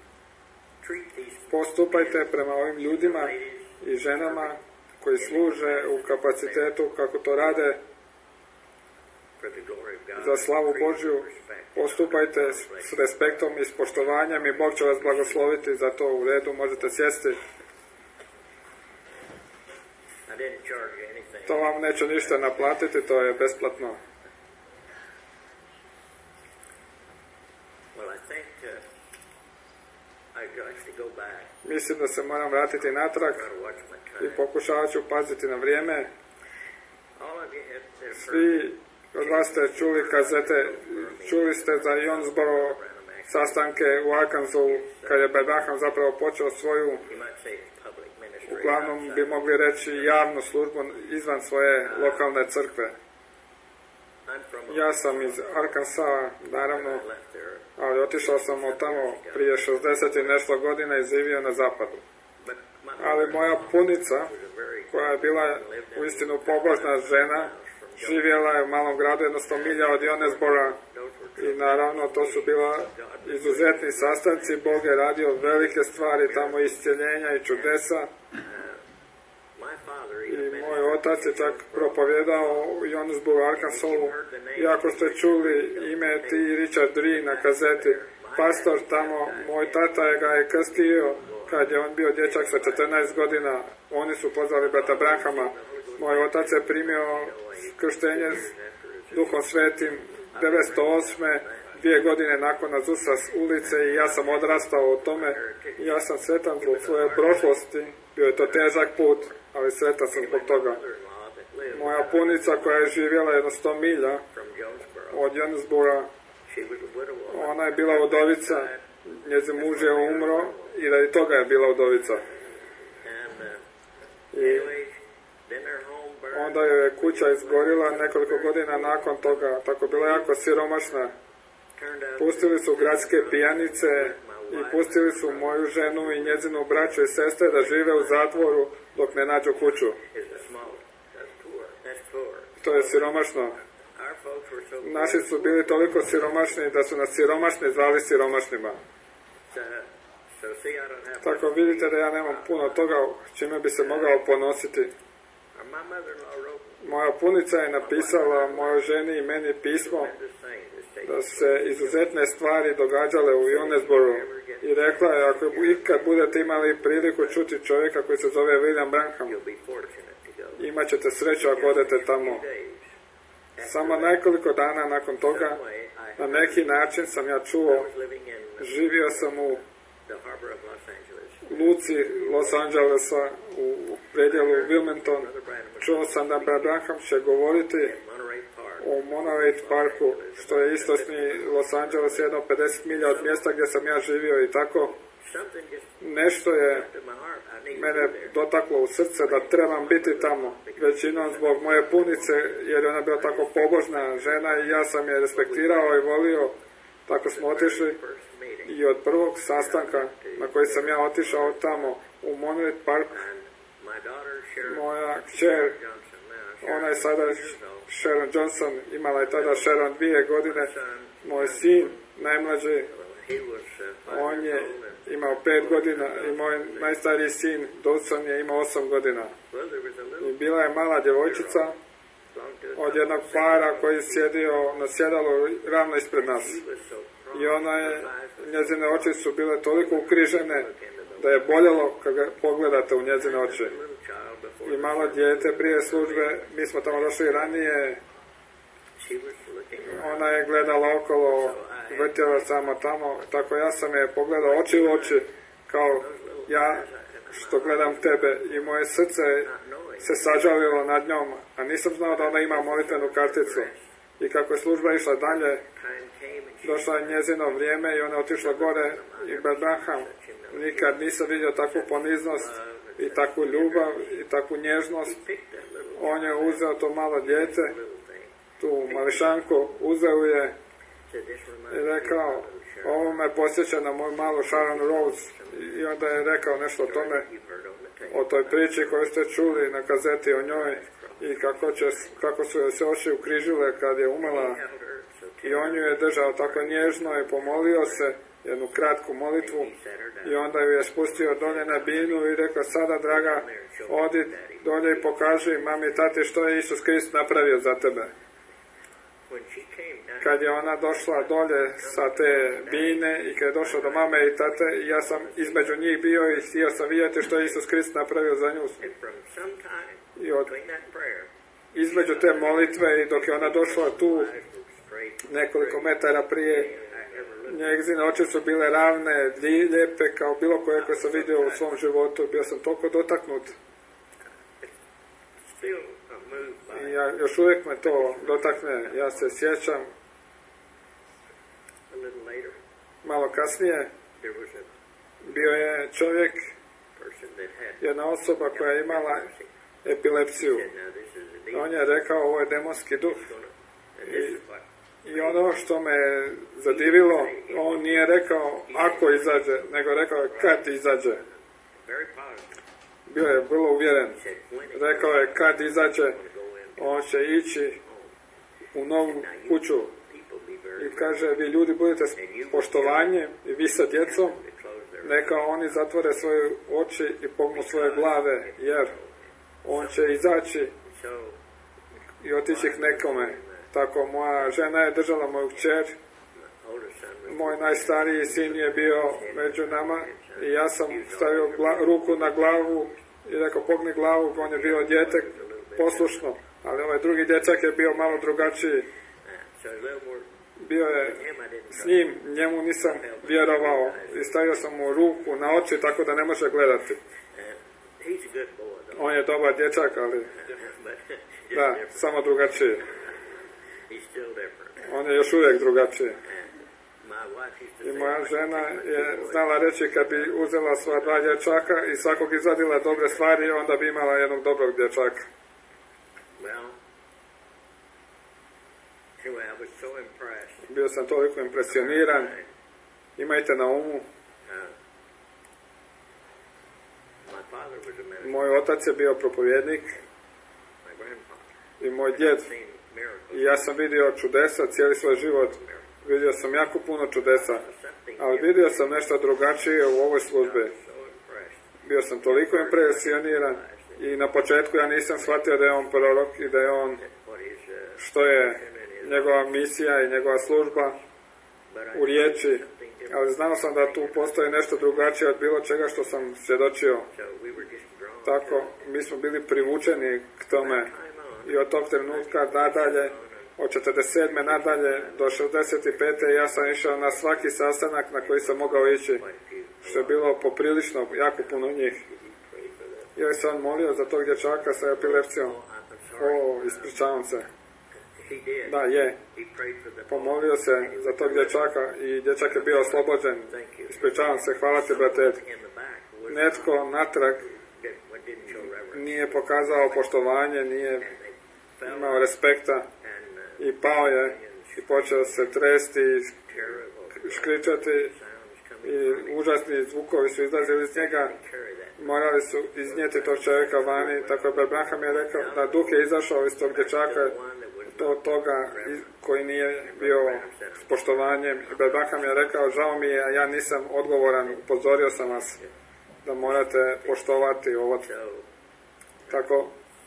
Speaker 1: postupajte prema ovim ljudima i ženama koji služe u kapacitetu kako to rade za slavu Božju. Postupajte s respektom i s poštovanjem i Bog će vas blagosloviti za to. U redu, možete sjesti. To vam neće ništa naplatiti, to je besplatno. Mislim da se moram vratiti natrag i pokušavat ću paziti na vrijeme. Svi od vas ste čuli kazete, čuli ste za Jonesboro sastanke u Arkansu, kad je Branham zapravo počeo svoju, uglavnom bi mogli reći, javnu službu izvan svoje lokalne crkve. Ja sam iz Arkansa, naravno, ali otišao sam od tamo prije šezdeset i nešto godina i živio na zapadu. Ali moja punica, koja je bila uistinu pobožna žena, živjela je u malom gradu, jedno milja od Jonesbora i naravno to su bila izuzetni sastanci. Bog je radio velike stvari tamo, iscjeljenja i čudesa. I moj otac je čak propovjedao u Jonesboro, Arkansovu. I ako ste čuli ime T. Richard Ree na kazeti, pastor tamo, moj tata je ga je krstio kad je on bio dječak sa četrnaest godina. Oni su pozvali brata Branhama. Moj otac je primio krštenje s Duhom Svetim devetsto osme dvije godine nakon Azusa s ulice i ja sam odrastao u tome. Ja sam sretan zbog svoje prošlosti. Bio je to težak put, ali sretan sam zbog toga. Moja punica koja je živjela jedno sto milja od Jonesbora, ona je bila udovica, njezin muž je umro i radi toga je bila udovica. I onda joj je kuća izgorila nekoliko godina nakon toga, tako bila jako siromašna. Pustili su gradske pijanice i pustili su moju ženu i njezinu braću i sestre da žive u zatvoru dok ne nađu kuću. To je siromašno. Naši su bili toliko siromašni da su nas siromašni zvali siromašnima. Tako vidite da ja nemam puno toga čime bi se mogao ponositi. Moja punica je napisala mojoj ženi i meni pismo da se izuzetne stvari događale u Jonesboro i rekla je, ako ikad budete imali priliku čuti čovjeka koji se zove William Branham, imat ćete sreću ako odete tamo. Samo nekoliko dana nakon toga, na neki način sam ja čuo, živio sam u luci Los Angelesa u predjelu Wilmington, čuo sam da Branham će govoriti o Monterey parku, što je istočni Los Angeles, jedno pedeset milja od mjesta gdje sam ja živio i tako. Nešto je mene dotaklo u srce da trebam biti tamo, većinom zbog moje punice, jer ona bila tako pobožna žena i ja sam je respektirao i volio. Tako smo otišli i od prvog sastanka na koji sam ja otišao tamo u Monterey Park, moja kćer, ona je sada Sharon Johnson, imala je tada Sharon dvije godine, moj sin, najmlađi, on je imao pet godina i moj najstariji sin, Dawson, je imao osam godina. I bila je mala djevojčica od jednog para koji je sjedio na sjedalu ravno ispred nas. I ona je, njezine oči su bile toliko ukrižene da je boljelo kad ga pogledate u njezine oči. I malo dijete prije službe, mi smo tamo došli ranije, ona je gledala okolo, vrtjela samo tamo, tako ja sam je pogledao oči u oči, kao ja što gledam tebe i moje srce se sažalilo nad njom, a nisam znao da ona ima molitvenu karticu. I kako je služba išla dalje, došlo je njezino vrijeme i ona otišla gore i Brad Branham nikad nisam vidio takvu poniznost i takvu ljubav i takvu nježnost. On je uzeo to malo dijete, tu mališanku, uzeo je i rekao, ovo me posjeća na moju malu Sharon Rose. I onda je rekao nešto o tome, o toj priči koju ste čuli na kazeti o njoj i kako, će, kako su joj se oči ukrižile kad je umrla. I on ju je držao tako nježno i pomolio se jednu kratku molitvu i onda ju je spustio dolje na binu i rekao, sada draga, odi dolje i pokaži mami i tati što je Isus Krist napravio za tebe. Kad je ona došla dolje sa te bine i kad je došla do mame i tate, ja sam između njih bio i htio sam vidjeti što je Isus Krist napravio za nju. I od, između te molitve i dok je ona došla tu nekoliko metara prije, njezine oči su bile ravne, lijepe kao bilo koje koje sam vidio u svom životu. Bio sam toliko dotaknut. I ja, još uvijek me to dotakne. Ja se sjećam malo kasnije, bio je čovjek, jedna osoba koja je imala epilepsiju. On je rekao, ovo je demonski duh. I, i ono što me zadivilo, on nije rekao ako izađe, nego rekao kad izađe. Bio je vrlo uvjeren. Rekao je kad izađe, on će ići u novu kuću. I kaže, vi ljudi budete s poštovanjem i vi sa djecom, neka oni zatvore svoje oči i pognu svoje glave, jer on će izaći i otići k nekome. Tako, moja žena je držala moju kćer, moj najstariji sin je bio među nama i ja sam stavio gla- ruku na glavu i rekao, pogni glavu, on je bio dijete poslušno, ali ovaj drugi dječak je bio malo drugačiji. Bio je s njim, njemu nisam vjerovao i stavio sam mu ruku na oči tako da ne može gledati. On je dobar dječak, ali da, samo drugačiji. On je još uvijek drugačiji. I moja žena je znala reći, kad bi uzela sva dva dječaka i svakog izvadila dobre stvari, onda bi imala jednog dobrog dječaka. Bio sam toliko impresioniran. Imajte na umu, moj otac je bio propovjednik i moj djed. I ja sam vidio čudesa cijeli svoj život. Vidio sam jako puno čudesa, ali vidio sam nešto drugačije u ovoj službi. Bio sam toliko impresioniran i na početku ja nisam shvatio da je on prorok i da je on, što je njegova misija i njegova služba u riječi, ali znao sam da tu postoji nešto drugačije od bilo čega što sam svjedočio. Tako, mi smo bili privučeni k tome i od tog trenutka nadalje, od četrdeset sedme nadalje do šezdeset pete ja sam išao na svaki sastanak na koji sam mogao ići, što je bilo poprilično, jako puno njih. I sam molio za tog dječaka sa epilepsijom. O, ispričavam se. Da, je. Pomolio se za tog dječaka i dječak je bio oslobođen. Ispričavam se, hvala ti, brate. Netko natrag nije pokazao poštovanje, nije imao respekta i pao je i počeo se tresti i škričati i užasni zvukovi su izlazili iz njega. Morali su iznijeti tog čovjeka vani, tako je Branham je rekao da duh je izašao iz tog dječaka do toga koji nije bio s poštovanjem. Branham je rekao, žao mi je, ja nisam odgovoran, upozorio sam vas da morate poštovati ovo. Tako,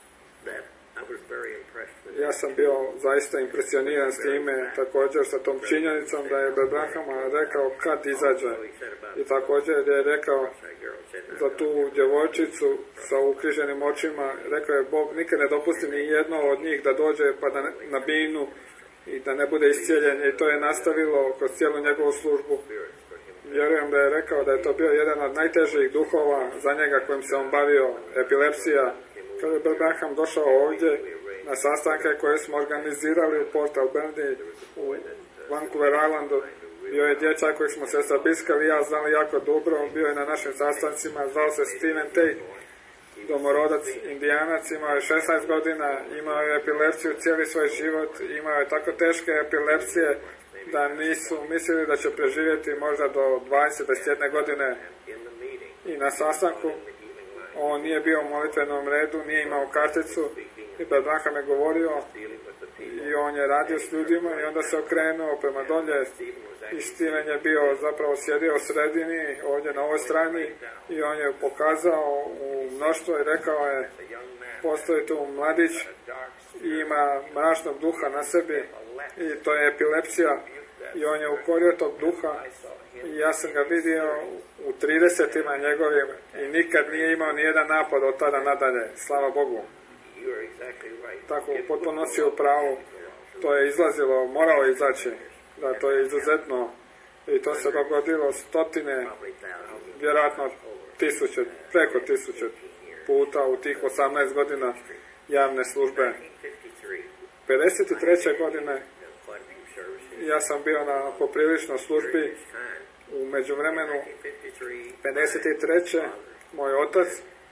Speaker 1: ja sam bio zaista impresioniran s time, također sa tom činjenicom da je Branham rekao kad izađe. I također je rekao za tu djevojčicu sa ukriženim očima, rekao je Bog nikad ne dopusti ni jedno od njih da dođe pa da ne, na binu i da ne bude iscijeljen, i to je nastavilo kroz cijelu njegovu službu. vjerujem da je rekao da je to bio jedan od najtežih duhova za njega kojim se on bavio, epilepsija. Kada je Brother Branham došao ovdje na sastanke koje smo organizirali u Port Alberni, u Vancouver Islandu, bio je dječak kojeg smo sestra Biskal i ja znali jako dobro, bio je na našim sastancima, zvao se Steven Tate, domorodac Indijanac, imao je šesnaest godina, imao je epilepsiju cijeli svoj život, imao je tako teške epilepsije da nisu mislili da će preživjeti možda do dvadeset do dvadeset jedne godine. I na sastanku on nije bio u molitvenom redu, nije imao karticu i Brother Branham je govorio i on je radio s ljudima i onda se okrenuo prema dolje i Steven je bio zapravo sjedio u sredini ovdje na ovoj strani i on je pokazao u mnoštvo i rekao je postoji tu mladić i ima mračnog duha na sebi i to je epilepsija i on je ukorio tog duha i ja sam ga vidio u tridesetima njegovim i nikad nije imao nijedan napad od tada nadalje, slava Bogu. Tako, potpuno si u pravu, to je izlazilo, moralo izaći, da to je izuzetno i to se dogodilo stotine, vjerojatno tisuće, preko tisuće puta u tih osamnaest godina javne službe. pedeset treće godine ja sam bio na poprilično službi. U međuvremenu pedeset treće moj otac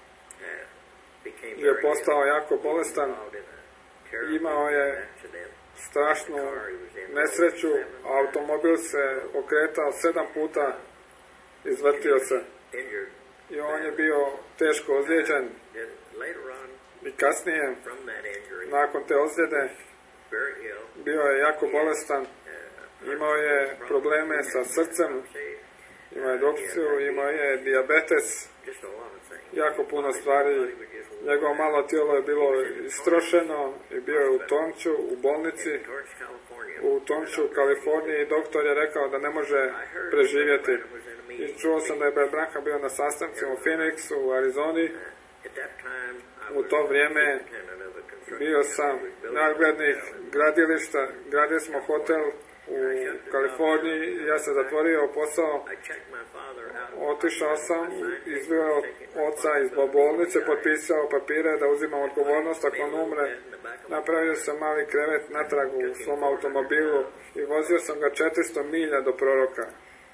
Speaker 1: je postao jako bolestan, imao je strašnu nesreću, automobil se okretao sedam puta, izvrtio se i on je bio teško ozlijeđen i kasnije nakon te ozljede bio je jako bolestan, imao je probleme sa srcem, imao je dopciju, imao je dijabetes, jako puno stvari. Njegovo malo tijelo je bilo istrošeno i bio je u Tonču, u bolnici, u Tonču, u Kaliforniji i doktor je rekao da ne može preživjeti. I čuo sam da je Brother Branham bio na sastancima u Phoenixu, u Arizoni. U to vrijeme bio sam nadglednih gradilišta, gradili smo hotel u Kaliforniji, ja sam zatvorio posao, otišao sam, izveo oca iz bolnice, potpisao papire da uzimam odgovornost ako on umre, napravio sam mali krevet natrag u svom automobilu i vozio sam ga četiristo milja do proroka.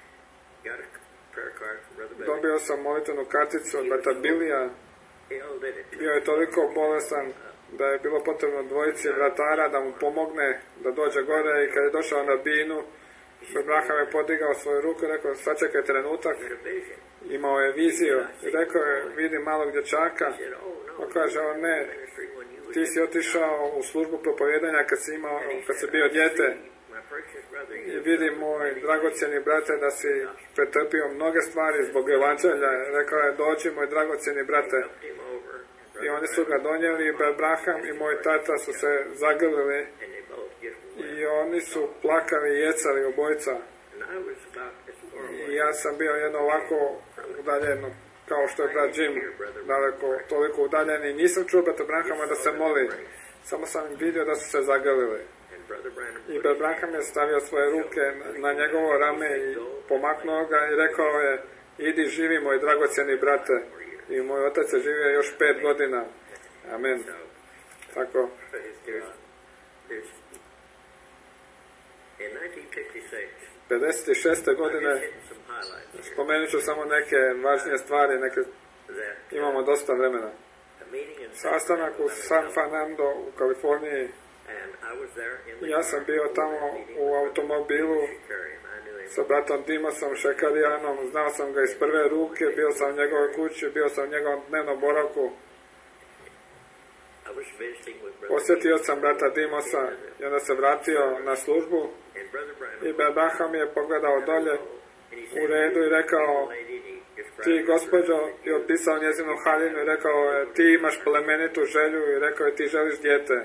Speaker 1: Dobio sam molitvenu karticu od brata Bilija, bio je toliko bolestan da je bilo potrebno dvojici vratara da mu pomogne da dođe gore i kad je došao na binu, Branham je podigao svoju ruku i rekao sačekaj trenutak, imao je viziju i rekao je vidi malog dječaka, pa kaže on ne, ti si otišao u službu propovijedanja kad si, imao, kad si bio dijete i vidi moj dragocjeni brate da si pretrpio mnoge stvari zbog evanđelja, rekao je dođi moj dragocjeni brate. I oni su ga donijeli i Branham i moj tata su se zagrlili i oni su plakali i jecali obojica. I ja sam bio jedno ovako udaljeno kao što je brat Jim, daleko, toliko udaljen i nisam čuo brata Branhama da se moli, samo sam vidio da su se zagrlili. I Brother Branham je stavio svoje ruke na njegovo rame i pomaknuo ga i rekao je idi živi moj dragocjeni brate. I moj otac je živio još pet godina. Amen. Tako. pedeset šeste godine spomenut ću samo neke važnije stvari, neke, imamo dosta vremena. Sastanak u San Fernando u Kaliforniji. Ja sam bio tamo u automobilu sa bratom Dimosom Šekarijanom, znao sam ga iz prve ruke, bio sam u njegovoj kući, bio sam u njegovom dnevnom boravku. Posjetio sam brata Dimosa i onda se vratio na službu i Brother Branham je pogledao dolje u redu i rekao ti gospođo, i opisao njezinu haljinu i rekao je ti imaš plemenitu želju i rekao je ti želiš dijete.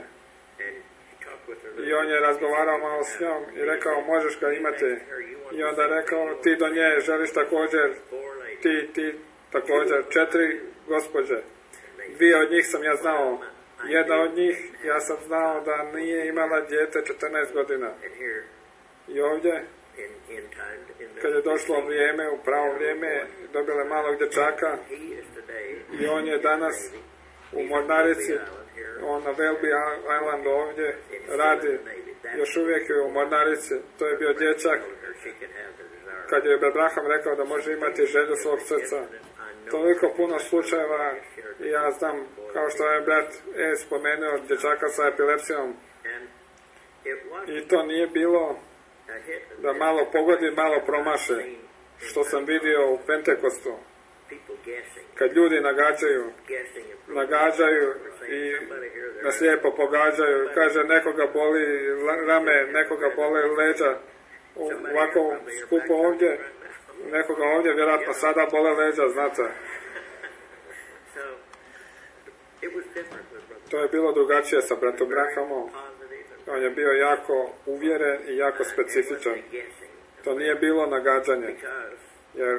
Speaker 1: I on je razgovarao malo s njom i rekao možeš ga imati. I onda je rekao ti do nje želiš također, ti, ti također, četiri gospođe. Dvije od njih sam ja znao. Jedna od njih ja sam znao da nije imala dijete četrnaest godina. I ovdje kad je došlo vrijeme, u pravo vrijeme, dobila je malog dječaka i on je danas u Mornarici, on na Welby Islandu ovdje radi, još uvijek je u Mornarici. To je bio dječak kad je Abraham rekao da može imati želju svog srca. Toliko puno slučajeva i ja znam, kao što je brat E spomenuo, dječaka sa epilepsijom. I to nije bilo da malo pogodi, malo promaše, što sam vidio u Pentekostu. Kad ljudi nagađaju, nagađaju i nas lijepo pogađaju, kaže nekoga boli rame, nekoga boli leđa, ovako skupo ovdje, nekoga ovdje vjerojatno sada bole leđa, znate. To je bilo drugačije sa bratom Branhamom. On je bio jako uvjeren i jako specifičan. To nije bilo nagađanje, jer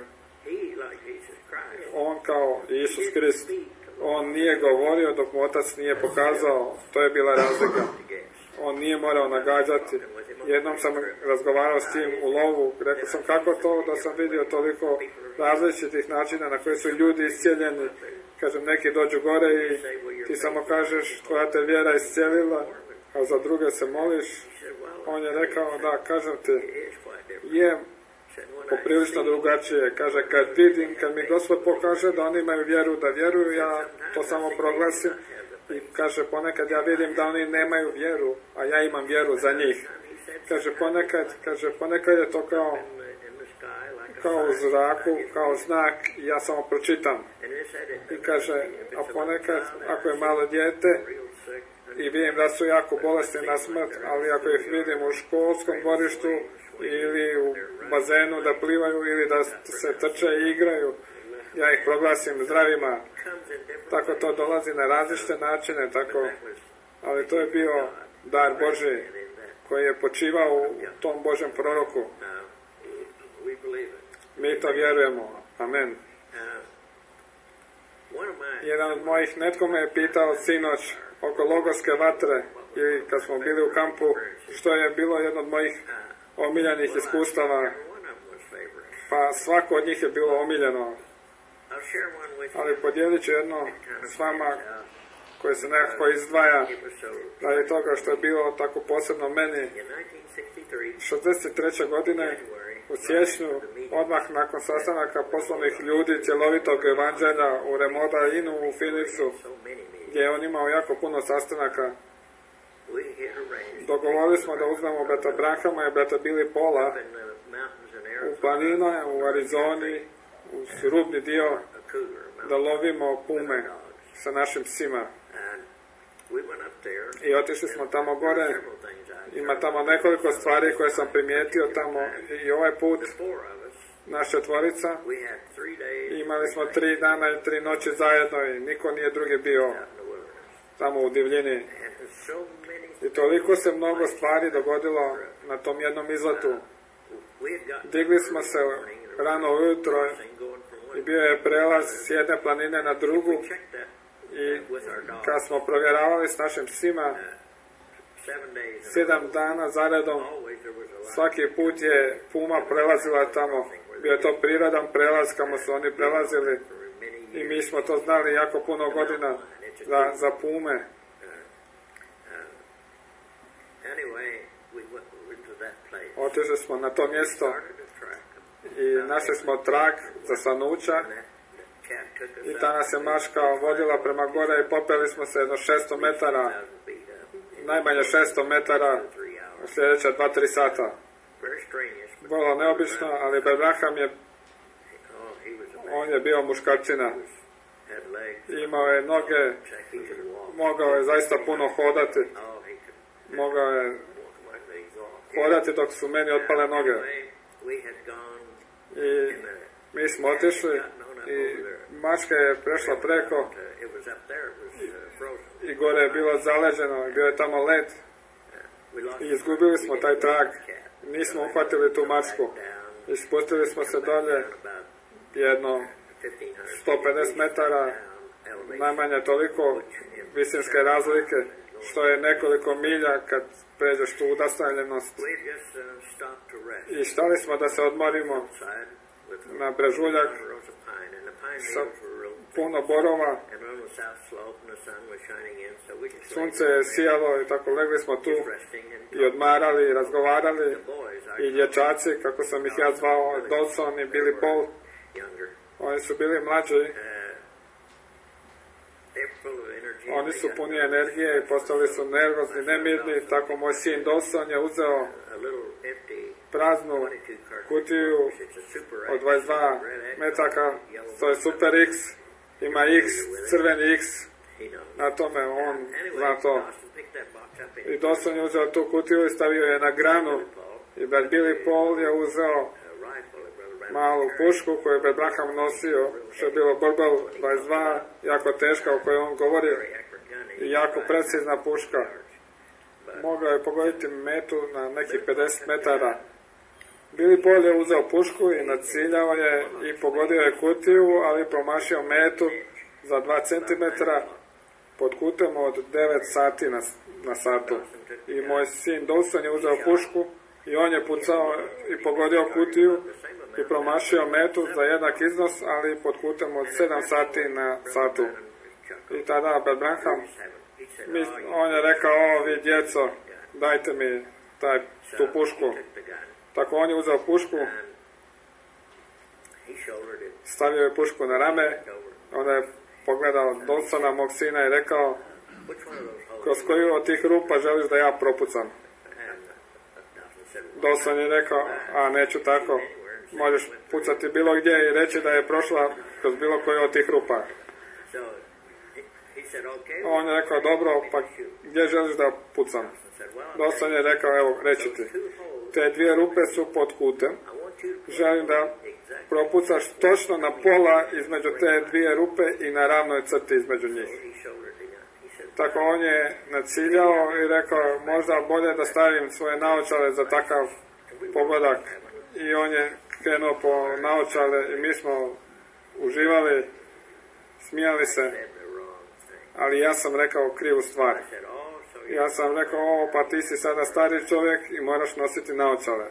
Speaker 1: on kao Isus Krist, on nije govorio dok mu otac nije pokazao, to je bila razlika. On nije morao nagađati. Jednom sam razgovarao s tim u lovu, rekao sam kako to da sam vidio toliko različitih načina na koji su ljudi iscijeljeni. Kažem, neki dođu gore i ti samo kažeš tvoja te vjera iscijelila, a za druge se moliš. On je rekao, da, kažem ti, je poprilično drugačije. Kaže, kad vidim, kad mi Gospod pokaže da oni imaju vjeru, da vjeruju, ja to samo proglasim. I kaže, ponekad ja vidim da oni nemaju vjeru, a ja imam vjeru za njih. Kaže, ponekad, kaže, ponekad je to kao, kao u zraku, kao znak, i ja samo pročitam. I kaže, a ponekad, ako je malo dijete, i vidim da su jako bolesni na smrt, ali ako ih vidim u školskom dvorištu, ili u bazenu da plivaju, ili da se trče i igraju, ja ih proglasim zdravima. Tako to dolazi na različite načine, tako, ali to je bio dar Božji koji je počivao u tom Božjem proroku. Mi to vjerujemo. Amen. Jedan od mojih, netko me je pitao sinoć oko Logorske vatre, i kad smo bili u kampu, što je bilo jedno od mojih omiljenih iskustava. Pa svako od njih je bilo omiljeno. Ali podijelit ću jedno s vama koje se nekako izdvaja radi toga što je bilo tako posebno meni. šezdeset treće godine u siječnju, odmah nakon sastanaka poslovnih ljudi cjelovitog evanđelja u Remoda Inu u Phoenixu, gdje je on imao jako puno sastanaka, dogovorili smo da uzmemo brata Branhama i brata Billy Paula u planine, u Arizoni, u rubni dio, da lovimo pume sa našim psima. I otišli smo tamo gore. Ima tamo nekoliko stvari koje sam primijetio tamo i ovaj put. Naša četvorica, imali smo tri dana i tri noći zajedno i niko nije drugi bio tamo u divljini. I toliko se mnogo stvari dogodilo na tom jednom izletu. Digli smo se rano ujutro i bio je prelaz s jedne planine na drugu, i kad smo provjeravali s našim psima sedam dana zaredom, svaki put je puma prelazila tamo. Bio je to prirodan prelaz kamo su oni prelazili i mi smo to znali jako puno godina za, za pume. Otišli smo na to mjesto i našli smo trag za sanuća i ta nas je maška vodila prema gore i popeli smo se jedno šesto metara, najmanje šesto metara u sljedeća dva tri sata. Bilo neobično, ali Abraham je, on je bio muškarčina. Imao je noge, mogao je zaista puno hodati. Mogao je hodati dok su meni otpale noge. I mi smo otišli i mačka je prešla preko i gore je bilo zaleđeno, bio je tamo led i izgubili smo taj trag. Nismo uhvatili tu mačku i spustili smo se dolje jedno sto pedeset metara, najmanje toliko visinske razlike, što je nekoliko milja kad pređeš tu udaljenost. I stali smo da se odmorimo na brežuljak sa puno borova. Sunce je sijalo i tako legli smo tu i odmarali i razgovarali. I dječaci, kako sam ih ja zvao, Dawson i Billy Paul, oni su bili mlađi. Oni su puni energije i postali su nervozni, nemirni. Tako moj sin Dawson je uzeo praznu kutiju od dvadeset dva metaka, to je Super X, ima X, crveni X, na tome on zna to. I Dawson je uzeo tu kutiju i stavio je na granu, i brat Billy Paul je uzeo malu pušku koju je brat Branham nosio, što je bilo Borbal dvadeset dva, jako teška, o kojoj on govori, i jako precizna puška. Mogao je pogoditi metu na nekih pedeset metara. Billy Paul je uzeo pušku i naciljao je i pogodio je kutiju, ali promašio metu za dva centimetra pod kutem od devet sati na, na satu. I moj sin Dawson je uzeo pušku i on je pucao i pogodio kutiju i promašio metu za jednak iznos, ali pod kutem od sedam sati na satu. I tada brat Branham, mi, on je rekao, o vi djeco, dajte mi taj, tu pušku. Tako on je uzeo pušku, stavio je pušku na rame, onda je pogledao Dawsona, mog sina, i rekao, kroz koju od tih rupa želiš da ja propucam? Dawson je rekao, a neću tako, možeš pucati bilo gdje i reći da je prošla kroz bilo koju od tih rupa. On je rekao, dobro, pa gdje želiš da pucam? Dawson je rekao, evo, reći ti, te dvije rupe su pod kutem, želim da propucaš točno na pola između te dvije rupe i na ravnoj crti između njih. Tako on je naciljao i rekao, možda bolje da stavim svoje naočale za takav pogodak. I on je krenuo po naočale i mi smo uživali, smijali se, ali ja sam rekao krivu stvar. Ja sam rekao, o, pa ti si sada stari čovjek i moraš nositi naočale.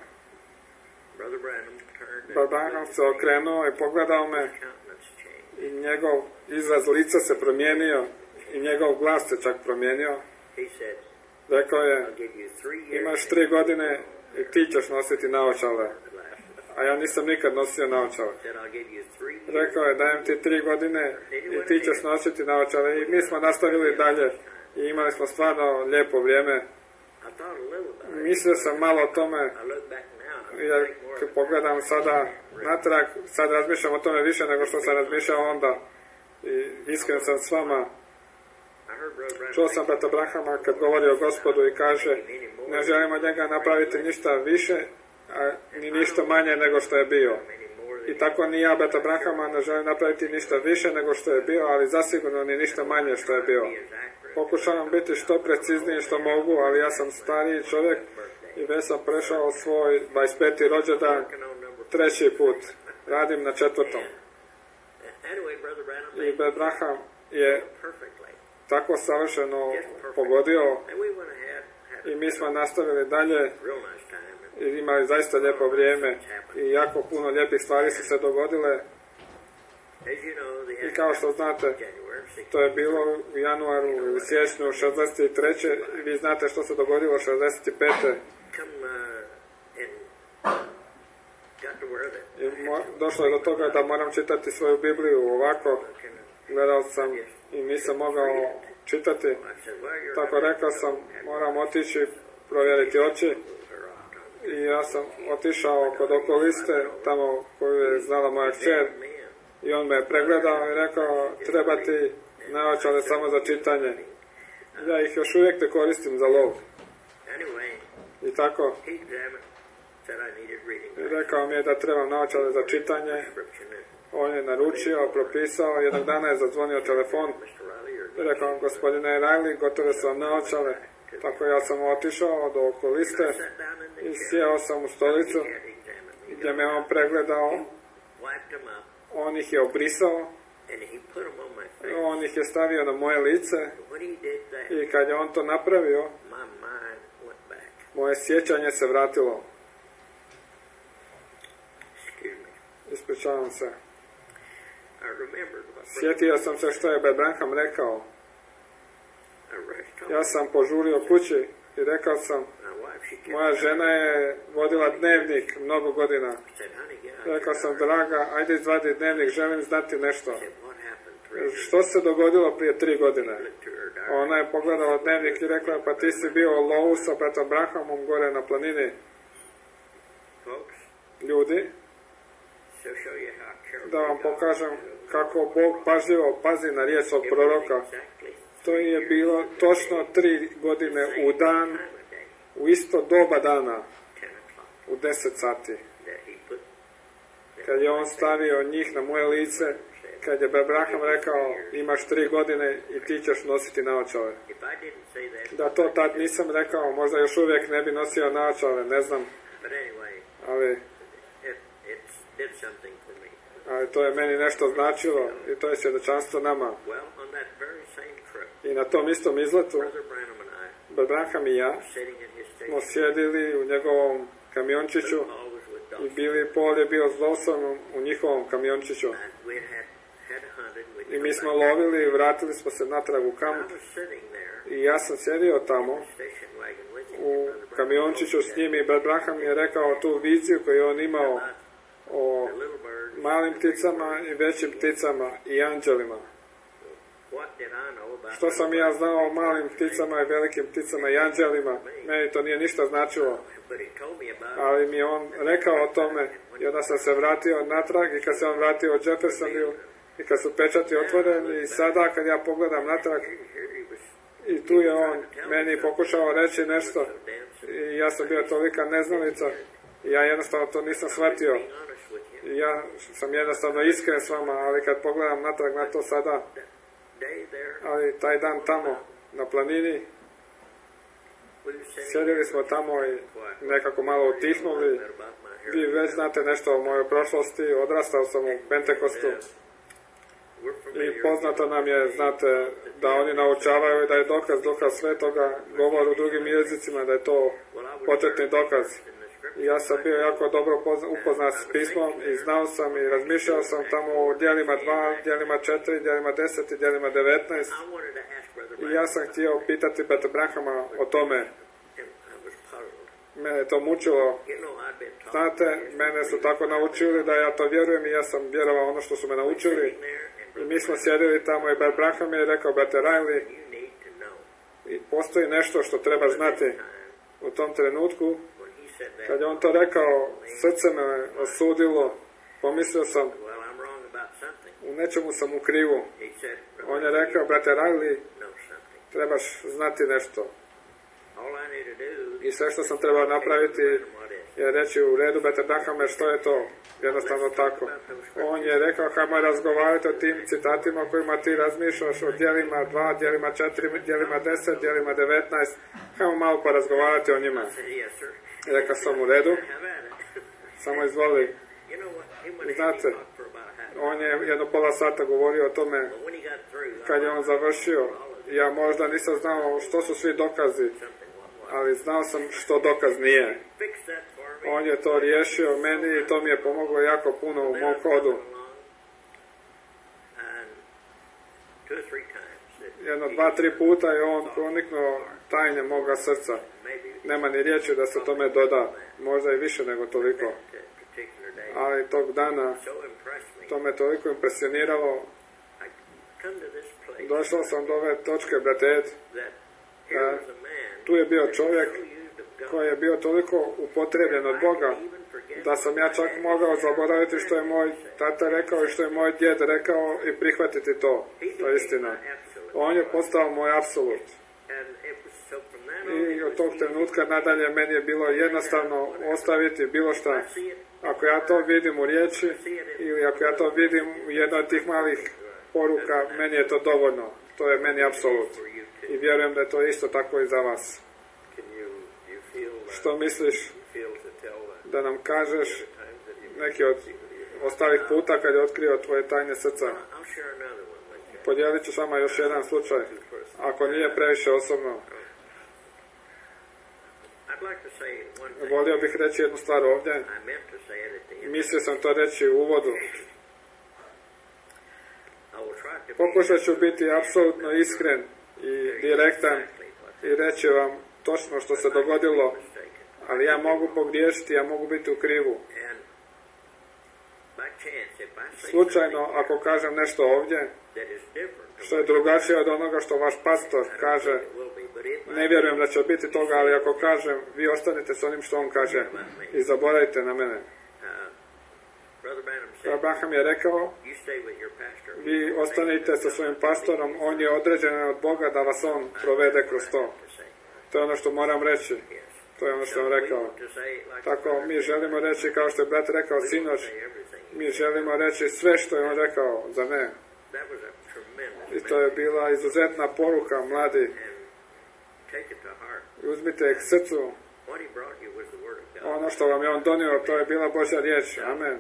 Speaker 1: Brat Branham se okrenuo i pogledao me i njegov izraz lica se promijenio i njegov glas se čak promijenio. Rekao je, imaš tri godine i ti ćeš nositi naočale. A ja nisam nikad nosio naočale. Rekao je, dajem ti tri godine i ti ćeš nositi naočale. I mi smo nastavili dalje i imali smo stvarno lijepo vrijeme. Mislio sam malo o tome, jer kad pogledam sada natrag, sad razmišljam o tome više nego što sam razmišljao onda. I iskren sam s vama. Čuo sam brata Branhama kad govori o Gospodu i kaže, ne želimo njega napraviti ništa više, a ni ništa manje nego što je bio. I tako ni ja, brata Branhama, ne želim napraviti ništa više nego što je bio, ali zasigurno ni ništa manje što je bio. Pokušavam biti što precizniji što mogu, ali ja sam stariji čovjek i već sam prešao svoj dvadeset peti rođendan treći put. Radim na četvrtom. I brat Branham je tako savršeno pogodio i mi smo nastavili dalje i imali zaista lijepo vrijeme i jako puno lijepih stvari su se dogodile. I kao što znate, to je bilo u januaru ili siječnju šezdeset treće i vi znate što se dogodilo šezdeset pete I mo- došlo je do toga da moram čitati svoju Bibliju ovako. Gledao sam i nisam mogao čitati. Tako rekao sam, moram otići, provjeriti oči. I ja sam otišao kod okuliste, tamo koju je znala moja kćer. I on me je pregledao i rekao, treba ti naočale samo za čitanje. Ja ih još uvijek ne koristim za lov. I tako, i rekao mi je da trebam naočale za čitanje. On je naručio, propisao, jednog dana je zadzvonio telefon. I rekao, gospodine Riley, gotove su vam naočale. Tako ja sam otišao do okuliste i sjeo sam u stolicu gdje me on pregledao. On ih je obrisao
Speaker 2: And he put them on my face.
Speaker 1: On ih je stavio na moje lice
Speaker 2: When he did that,
Speaker 1: i kad je on to napravio,
Speaker 2: my mind went back.
Speaker 1: moje sjećanje se vratilo.
Speaker 2: Excuse me.
Speaker 1: Ispričavam se.
Speaker 2: I remembered what
Speaker 1: Sjetio sam se što je Brother Branham rekao.
Speaker 2: I rushed home.
Speaker 1: Ja sam požurio kući i rekao sam,
Speaker 2: My wife, she kept
Speaker 1: moja žena je vodila dnevnik mnogo godina.
Speaker 2: said, honey, get out
Speaker 1: Rekao
Speaker 2: there.
Speaker 1: sam, draga, ajde izvadi dnevnik, želim znati nešto.
Speaker 2: I said, what happened three years
Speaker 1: Što se dogodilo prije tri godine?
Speaker 2: ago? Looked to her diary.
Speaker 1: Ona je pogledala dnevnik i rekla, pa ti si bio u lovu sa Bratom Branhamom gore na planini.
Speaker 2: Folks,
Speaker 1: Ljudi,
Speaker 2: she'll show you how careful
Speaker 1: da vam
Speaker 2: God
Speaker 1: pokažem
Speaker 2: is.
Speaker 1: kako Bog pažljivo pazi na riječ od
Speaker 2: It was
Speaker 1: proroka.
Speaker 2: exactly
Speaker 1: To je bilo točno tri godine u dan,
Speaker 2: time of day,
Speaker 1: u isto doba dana,
Speaker 2: ten o'clock,
Speaker 1: u deset sati.
Speaker 2: that he put
Speaker 1: Kad je on stavio njih na moje lice, kad je Brother Branham rekao, imaš tri godine i ti ćeš nositi naočale.
Speaker 2: If I didn't say that,
Speaker 1: Da to tad nisam rekao, možda još uvijek ne bi nosio naočale, ne znam,
Speaker 2: but anyway,
Speaker 1: ali,
Speaker 2: it, it did something for me.
Speaker 1: ali to je meni nešto značilo i to je svjedočanstvo nama.
Speaker 2: Well, on that very same trip,
Speaker 1: I na tom istom izletu,
Speaker 2: Brother Branham and I
Speaker 1: Brother Branham i ja
Speaker 2: were sitting in his
Speaker 1: smo
Speaker 2: station.
Speaker 1: sjedili u njegovom kamiončiću
Speaker 2: Paul was with
Speaker 1: i
Speaker 2: Dawson.
Speaker 1: Billy Paul je bio s Dawsonom u njihovom kamiončiću.
Speaker 2: And we had, had hunted. We'd
Speaker 1: I mi
Speaker 2: come
Speaker 1: smo
Speaker 2: back.
Speaker 1: lovili i vratili smo se natrag u
Speaker 2: I
Speaker 1: kamp.
Speaker 2: was sitting there,
Speaker 1: I ja sam sjedio tamo
Speaker 2: station wagon with him.
Speaker 1: u
Speaker 2: and Brother Branham
Speaker 1: kamiončiću
Speaker 2: told
Speaker 1: s
Speaker 2: me
Speaker 1: njim i Brother Branham mi je rekao tu viziju koju je on imao
Speaker 2: about
Speaker 1: o
Speaker 2: the little birds,
Speaker 1: malim
Speaker 2: the big
Speaker 1: pticama
Speaker 2: birds.
Speaker 1: i većim pticama i anđelima.
Speaker 2: What did I know about
Speaker 1: Što sam ja znao o malim pticama i velikim pticama i anđelima? Meni to nije ništa značilo.
Speaker 2: But he told me about
Speaker 1: Ali mi je on rekao o tome i onda sam se vratio natrag i kad se on vratio u Jeffersonville i kad su pečati otvoreni i sada kad ja pogledam natrag
Speaker 2: here he was
Speaker 1: i tu je on meni pokušao reći nešto i ja sam bio tolika neznalica i ja jednostavno to nisam shvatio.
Speaker 2: being honest with him.
Speaker 1: I ja sam jednostavno iskren s vama, ali kad pogledam natrag na to sada,
Speaker 2: Day there,
Speaker 1: ali taj dan tamo na planini,
Speaker 2: we were sitting
Speaker 1: sjedili smo tamo i nekako malo utihnuli.
Speaker 2: about my
Speaker 1: Vi
Speaker 2: hair.
Speaker 1: već znate nešto o mojoj prošlosti, odrastao sam u Pentekostu
Speaker 2: We're
Speaker 1: i
Speaker 2: familiar
Speaker 1: poznato nam je, znate, da oni naučavaju da je dokaz, dokaz svetoga, govor u drugim jezicima, da je to početni dokaz. I ja sam bio jako dobro upoznat s pismom i znao sam i razmišljao sam tamo u dijelima dva, dijelima četiri, dijelima deset i dijelima devetnaest.
Speaker 2: I wanted to ask Brother
Speaker 1: I
Speaker 2: Branham,
Speaker 1: ja sam htio pitati Brother Branhama o tome.
Speaker 2: and I was puzzled.
Speaker 1: Mene je to mučilo.
Speaker 2: You know, I'd been taught
Speaker 1: Znate, mene su tako naučili da ja to vjerujem i ja sam vjerovao ono što su me naučili.
Speaker 2: there, and
Speaker 1: I mi smo sjedili tamo i Brother Branham je rekao, Brother Riley,
Speaker 2: you need to know.
Speaker 1: i postoji nešto što treba znati.
Speaker 2: Time
Speaker 1: U tom trenutku,
Speaker 2: when he said that,
Speaker 1: kad je on to rekao, srce me osudilo, pomislio sam,
Speaker 2: well, I'm wrong about something.
Speaker 1: u nečemu sam u krivu.
Speaker 2: He said,
Speaker 1: On je rekao, Brother Riley,
Speaker 2: know something.
Speaker 1: trebaš znati nešto.
Speaker 2: All I need to do
Speaker 1: I sve što sam trebao napraviti
Speaker 2: what is.
Speaker 1: je reći u redu, Brother Branhame, što je to? Jednostavno tako. On je rekao, hajmo razgovarati o tim citatima o kojima ti razmišljaš, o dijelima dva, dijelima četiri, dijelima deset, dijelima devetnaest. Hajmo malo porazgovarati o njima.
Speaker 2: I said, yes, sir.
Speaker 1: Rekao sam u redu,
Speaker 2: How about it?
Speaker 1: samo izvoli.
Speaker 2: You know what? He went ahead and
Speaker 1: Znate,
Speaker 2: talked for about a half.
Speaker 1: on je jedno pola sata govorio o tome.
Speaker 2: But when he got through, I
Speaker 1: Kad je on završio, ja možda nisam znao što su svi dokazi,
Speaker 2: something what was.
Speaker 1: ali znao sam što dokaz nije.
Speaker 2: Fix that for me.
Speaker 1: On je to riješio meni i to mi je pomoglo jako puno u
Speaker 2: Then
Speaker 1: mom
Speaker 2: I
Speaker 1: hodu.
Speaker 2: followed along, and two or three times it-
Speaker 1: Jedno, dva, tri puta je on proniknuo tajne moga srca.
Speaker 2: maybe
Speaker 1: Nema ni riječi da se tome doda, možda i više nego toliko.
Speaker 2: that particular day
Speaker 1: Ali tog dana
Speaker 2: so impressed me.
Speaker 1: to me toliko impresioniralo.
Speaker 2: I come to this place
Speaker 1: Došao sam do ove točke, brate Ed,
Speaker 2: that here was a man
Speaker 1: tu je bio čovjek
Speaker 2: so used of God
Speaker 1: koji je bio toliko upotrebljen od Boga,
Speaker 2: I even forget
Speaker 1: da sam ja čak mogao zaboraviti što je moj tata rekao i što je moj djed rekao i prihvatiti to. To je istina. On je postao moj apsolut.
Speaker 2: and it was so from then on
Speaker 1: I
Speaker 2: it
Speaker 1: od
Speaker 2: was
Speaker 1: tog
Speaker 2: easy.
Speaker 1: trenutka nadalje meni je bilo jednostavno ostaviti bilo šta.
Speaker 2: I see it
Speaker 1: Ako ja to vidim u riječi ili ako ja to vidim u jednoj od tih malih poruka, meni je to dovoljno. To je meni apsolut.
Speaker 2: for you too.
Speaker 1: I vjerujem da je to isto tako i za vas.
Speaker 2: Can you you feel uh,
Speaker 1: Što misliš
Speaker 2: feel to tell uh,
Speaker 1: da nam kažeš
Speaker 2: times that you
Speaker 1: neki od ostalih puta kad je otkrio tvoje tajne srca?
Speaker 2: I'll
Speaker 1: Podijelit ću s vama još jedan slučaj, ako nije previše osobno. Volio bih reći jednu stvar ovdje. Mislio sam to reći u uvodu. Pokušat ću biti apsolutno iskren i direktan i reći vam točno što se dogodilo, ali ja mogu pogriješiti, ja mogu biti u krivu. Slučajno, ako kažem nešto ovdje, što je drugačije od onoga što vaš pastor kaže, ne vjerujem da će biti toga, ali ako kažem, vi ostanite s onim što on kaže i zaboravite na mene. Abraham je rekao, vi ostanite sa svojim pastorom, on je određen od Boga da vas on provede kroz to. To je ono što moram reći. To je ono što sam rekao. Tako mi želimo reći, kao što je brat rekao sinoć, mi želimo reći sve što je on rekao za ne. I to je bila izuzetna poruka, mladi. I uzmite k srcu. Ono što vam je on donio, to je bila Božja riječ. Amen.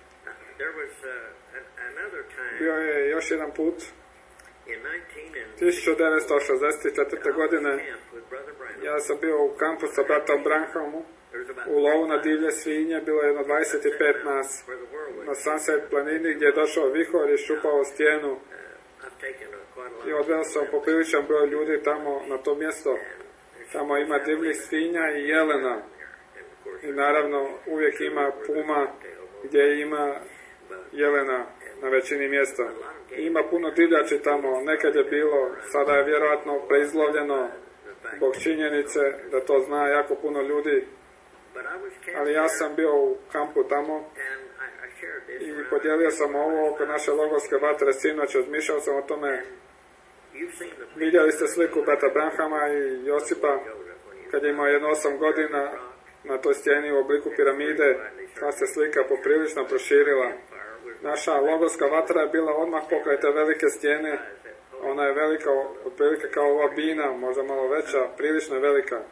Speaker 1: Bio je još jedan put tisuću devetsto šezdeset četvrte. godine. Ja sam bio u kampu sa bratom Branhamom u lovu na divlje svinje. Bilo je jedno dvadeset pet nas na Sunset planini gdje je došao vihor i šupao stijenu i odveo sam popriličan broj ljudi tamo na to mjesto. Tamo ima divljih svinja i jelena i naravno uvijek ima puma gdje ima jelena na većini mjesta. I ima puno divljači tamo, nekad je bilo, sada je vjerojatno preizlovljeno zbog činjenice da to zna jako puno ljudi, ali ja sam bio u kampu tamo i podijelio sam ovo oko naše logorske vatre sinoć, razmišljao sam o tome. Vidjeli ste sliku brata Branhama i Josipa kad je imao jedno osam godina na toj stijeni u obliku piramide, ta se slika poprilično proširila. Naša logorska vatra je bila odmah pokraj te velike stijene, ona je velika, otprilike kao ova bina, možda malo veća, prilično je velika.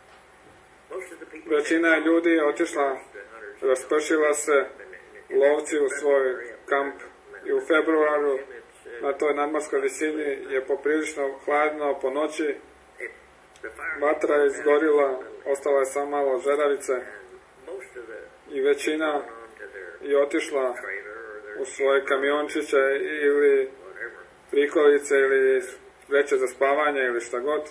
Speaker 1: Većina ljudi je otišla, raspršila se, lovci u svoj kamp i u februaru na toj nadmorskoj visini je poprilično hladno po noći. Vatra je izgorila, ostala je samo malo žeravice i većina je otišla u svoje kamiončiće ili prikolice ili vreće za spavanje ili šta god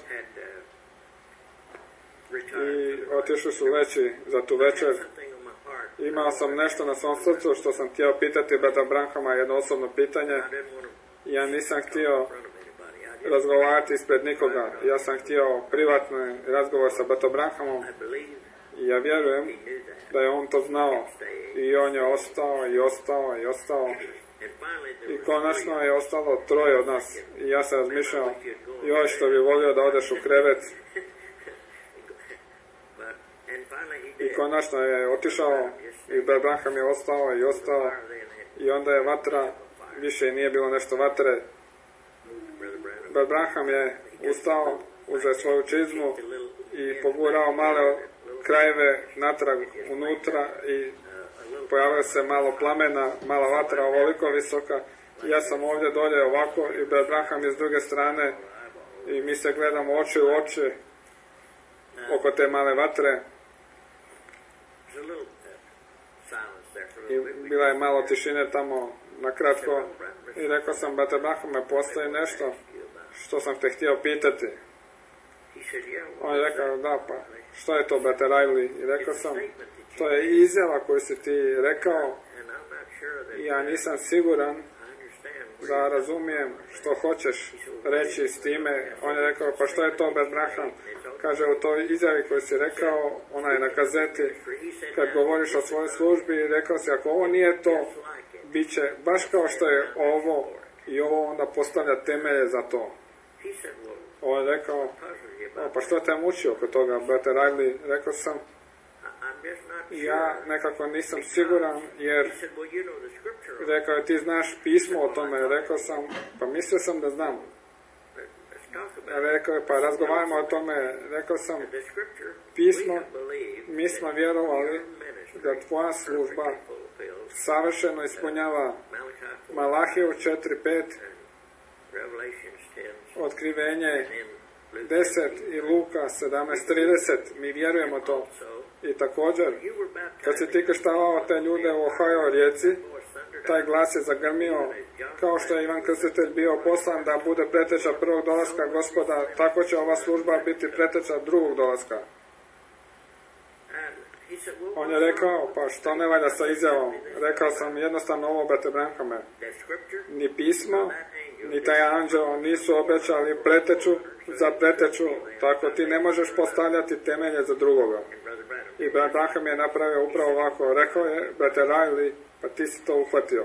Speaker 1: i otišli su leći za tu večer. Imao sam nešto na svom srcu što sam htio pitati brata Branhama, jedno osobno pitanje. Ja nisam htio razgovarati ispred nikoga. Ja sam htio privatni razgovor sa bratom Branhamom i ja vjerujem da je on to znao i on je ostao i ostao i ostao i konačno je ostalo troje od nas i ja sam razmišljao, joj što bi volio da odeš u krevet. I konačno je otišao i brat Branham je ostao i ostao i onda je vatra, više nije bilo nešto vatre. Brat Branham je ustao, uzeo svoju čizmu i pogurao male krajeve natrag unutra i pojavio se malo plamena, mala vatra ovoliko visoka. Ja sam ovdje dolje ovako i brat Branham je s druge strane i mi se gledamo oči u oči oko te male vatre. I bila je malo tišine tamo na kratko i rekao sam, brate Branhame, postoji nešto što sam te htio pitati. On je rekao, da, pa što je to, brate Riley? I rekao sam, to je izjava koju si ti rekao i ja nisam siguran da razumijem što hoćeš reći s time. On je rekao, pa što je to, brat Branham? Kaže, u toj izjavi koju si rekao, ona je na kazeti, kad govoriš o svojoj službi, rekao si, ako ovo nije to, bit će baš kao što je ovo i ovo onda postavlja temelje za to. On je rekao, o, pa što te muči oko toga, brate Riley? Rekao sam, ja nekako nisam siguran, jer rekao je, ti znaš pismo o tome. Rekao sam, pa mislio sam da znam. Rekao je, pa razgovaramo o tome. Rekao sam, pismo, mi smo vjerovali da tvoja služba savršeno ispunjava Malahiju četiri pet, Otkrivenje deset i Luka sedamnaest trideset. Mi vjerujemo to. I također, kad si ti krštavao te ljude u Ohio rijeci, taj glas je zagrmio, kao što je Ivan Krstitelj bio poslan da bude preteča prvog dolaska Gospoda, tako će ova služba biti preteča drugog dolaska. On je rekao, pa što ne valja sa izjavom? Rekao sam jednostavno ovo, brate Branhame. Ni pismo, ni taj anđeo nisu obećali preteču za preteču, tako ti ne možeš postavljati temelje za drugoga. I brat Branham je napravio upravo ovako. Rekao je, brate Riley, pa ti si to uhvatio.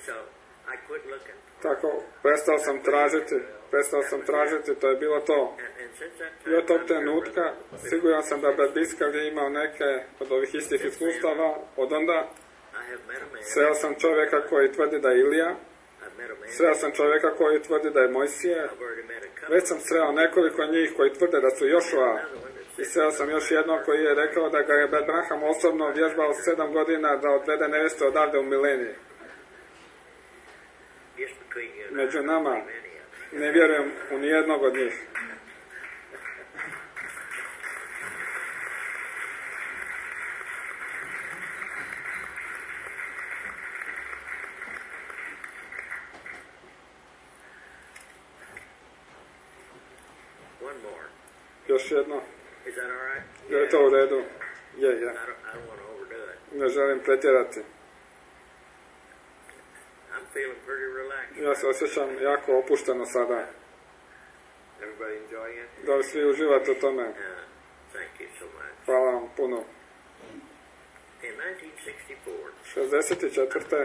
Speaker 1: Tako, prestao sam tražiti, prestao sam tražiti, to je bilo to. I od tog trenutka, siguran sam da brat Biskal je imao neke od ovih istih iskustava, od onda sreo sam čovjeka koji tvrdi da je Ilija, sreo sam čovjeka koji tvrdi da je Mojsije, već sam sreo nekoliko njih koji tvrde da su Jošua, i sreo sam još jednog koji je rekao da ga je brat Branham osobno vježbao sedam godina da odvede neveste odavde u Mileniji. Među nama ne vjerujem u nijednog od njih. Još jedno. Je li to u redu? Je, je. Ne želim pretjerati. Ja se osjećam jako opušteno sada. Da li svi uživate u tome? Hvala vam puno. šezdeset četvrte.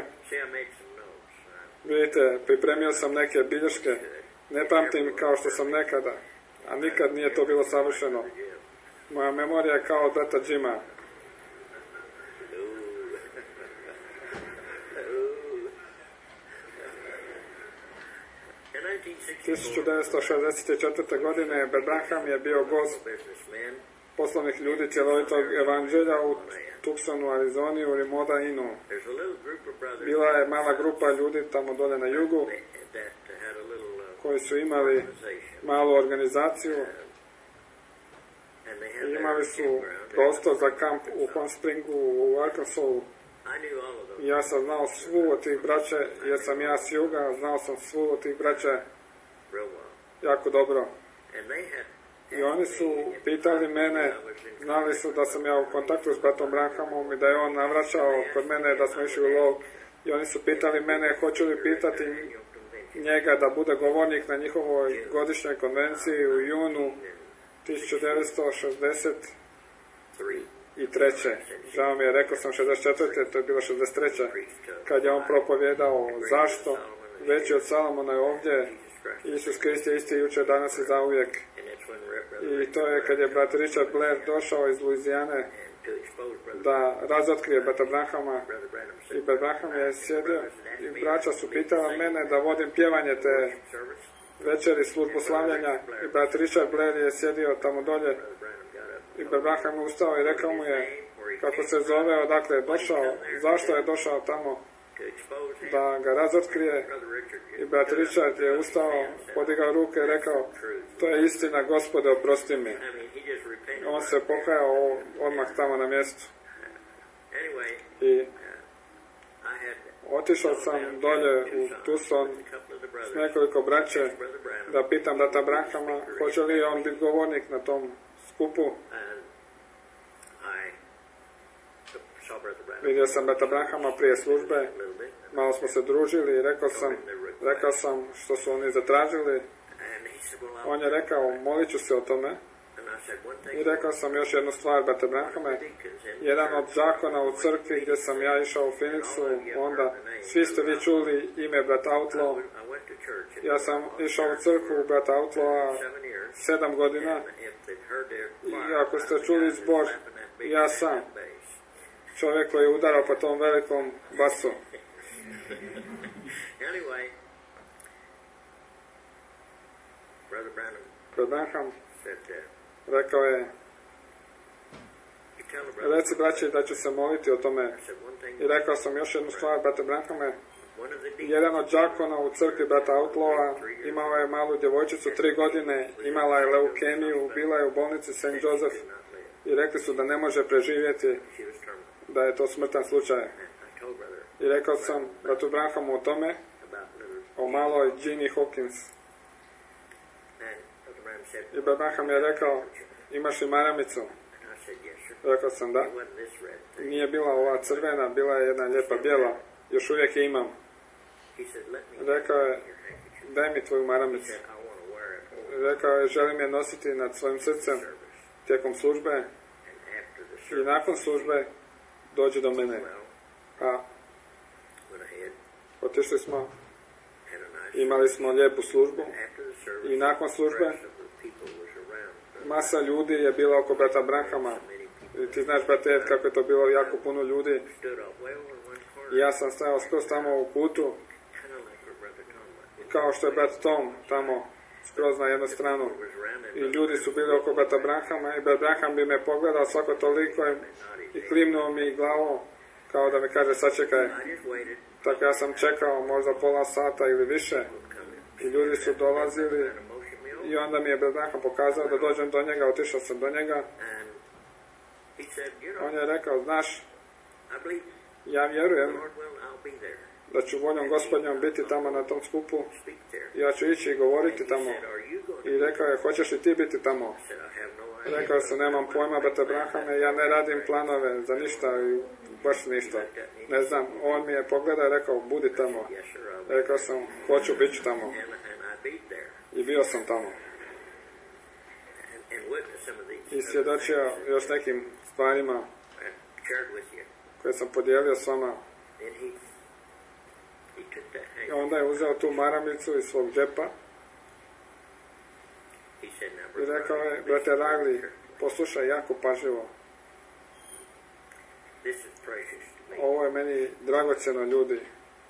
Speaker 1: Vidite, pripremio sam neke bilješke. Ne pamtim kao što sam nekada, a nikad nije to bilo savršeno. Moja memorija je kao od brata Jima. tisuću devetsto šezdeset četvrte. godine brat Branham je bio gost poslovnih ljudi cjelovitog evanđelja u Tucsonu, Arizoni, u Rimoda Inu. Bila je mala grupa ljudi tamo dole na jugu koji su imali malu organizaciju i imali su prostor za kamp u Palm Springu, u Arkansasu. Ja sam znao svu od tih braće, jer sam ja s juga, znao sam svu od tih braće jako dobro. I oni su pitali mene, znali su da sam ja u kontaktu s bratom Branhamom i da je on navraćao kod mene da smo išli u lov. I oni su pitali mene, hoću li pitati njega da bude govornik na njihovoj godišnjoj konvenciji u junu tisuću devetsto šezdeset treće. Žao mi je, rekao sam šezdeset četvrte. To je bilo šezdeset treće. Kad je on propovjedao zašto veći od Salomona je ovdje, Isus Krist je isti jučer, danas i zauvijek. I to je kad je brat Richard Blair došao iz Luizijane da razotkrije brata Branhama, i brat Branham je sjedio i braća su pitala mene da vodim pjevanje te večeri, službu slavljanja, i brat Richard Blair je sjedio tamo dolje i brat Branham je ustao i rekao mu je kako se zove, odakle je došao, zašto je došao tamo, da ga razotkrije. I brat Richard je ustao, podigao ruke i rekao, to je istina, Gospode, oprosti mi. On se pokajao odmah tamo na mjestu. I otišao sam dolje u Tucson s nekoliko braće da pitam brata Branhama hoće li on biti govornik na tom skupu. Vidio sam brata Branhama prije službe, malo smo se družili i rekao sam, rekao sam što su oni zatražili. On je rekao, molit ću se o tome. I rekao sam još jednu stvar, brate Branhame, jedan od zakona u crkvi gdje sam ja išao u Phoenixu, onda svi ste vi čuli ime brata Outlaw. Ja sam išao u crkvu brata Outlawa sedam godina i ako ste čuli zbor, ja sam čovjek koji je udarao po tom velikom basu. Brother Branham rekao je, Reci braći da ću se moliti o tome. I rekao sam još jednu stvar, brate Branhame. Jedan od džakona u crkvi brata Outlawa imao je malu djevojčicu, tri godine, imala je leukemiju, bila je u bolnici Saint Joseph i rekli su da ne može preživjeti, da je to smrtan slučaj. I rekao sam bratu Branhamu o tome, o maloj Jeannie Hawkins. I brat Branham je rekao, imaš li maramicu? Rekao sam da. Nije bila ova crvena, bila je jedna lijepa bijela, još uvijek je imam. Rekao je, daj mi tvoju maramicu. Rekao je, želim je nositi nad svojim srcem tijekom službe i nakon službe dođi do mene. A otišli smo, imali smo lijepu službu i nakon službe masa ljudi je bila oko brata Branhama. I ti znaš, brate Ed, kako je to bilo jako puno ljudi. I ja sam stajao skroz tamo u kutu, kao što je brat Tom tamo skroz na jednu stranu. I ljudi su bili oko brata Branhama i brat Branham bi me pogledao svako toliko i klimnuo mi glavom kao da mi kaže sačekaj. Tako ja sam čekao možda pola sata ili više i ljudi su dolazili i onda mi je brat Branham pokazao da dođem do njega, otišao sam do njega. On je rekao, znaš, ja vjerujem da ću voljom Gospodnjom biti tamo na tom skupu, ja ću ići i govoriti tamo. I rekao je, hoćeš li ti biti tamo? Rekao sam, nemam pojma, brate Branhame, ja ne radim planove za ništa i baš ništa. Ne znam, on mi je pogledao i rekao, budi tamo. Rekao sam, hoću, bit ću tamo. I bio sam tamo. I svjedočio još nekim stvarima koje sam podijelio s vama. I onda je uzeo tu maramicu iz svog džepa i rekao je, brate Ragli, poslušaj jako pažljivo. Ovo je meni dragocjeno, ljudi.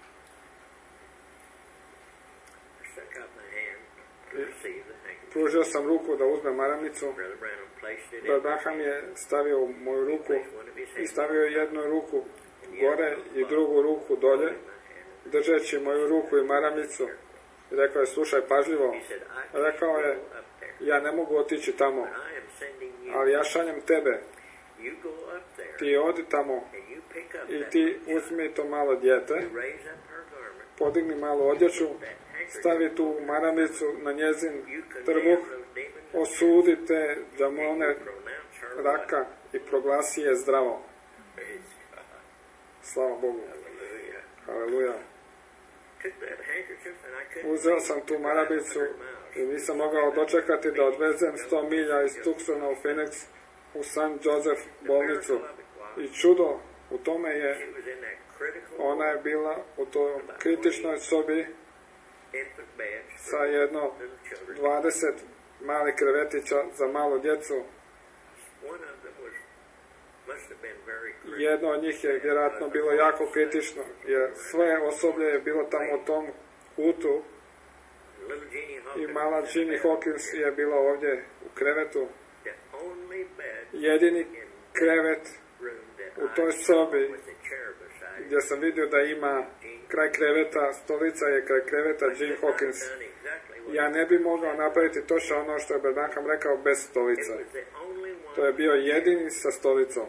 Speaker 1: I pružio sam ruku da uzme maramicu. Brat Branham je stavio moju ruku i stavio jednu ruku gore i drugu ruku dolje, držeći moju ruku i maramicu. I rekao je, slušaj pažljivo. Rekao je, ja ne mogu otići tamo, ali ja šaljem tebe. Ti odi tamo i ti uzmi to malo dijete, podigni malo odjeću, stavi tu maramicu na njezin trbuh, osudi te džamone raka i proglasi je zdravo. Slava Bogu. Haleluja. Uzeo sam tu maramicu i nisam mogao dočekati da odvezem sto milja iz Tucsona u Phoenix u Saint Joseph bolnicu. I čudo u tome je, ona je bila u toj kritičnoj sobi sa jedno dvadeset malih krevetića za malu djecu. Jedno od njih je vjerojatno bilo jako kritično, jer sve osoblje je bilo tamo u tom kutu i mala Jeannie Hawkins je bila ovdje u krevetu. Jedini krevet u toj sobi gdje sam vidio da ima kraj kreveta, stolica je kraj kreveta Jeannie Hawkins. Ja ne bi mogao napraviti točno ono što je Brat Branham rekao bez stolice. To je bio jedini sa stolicom.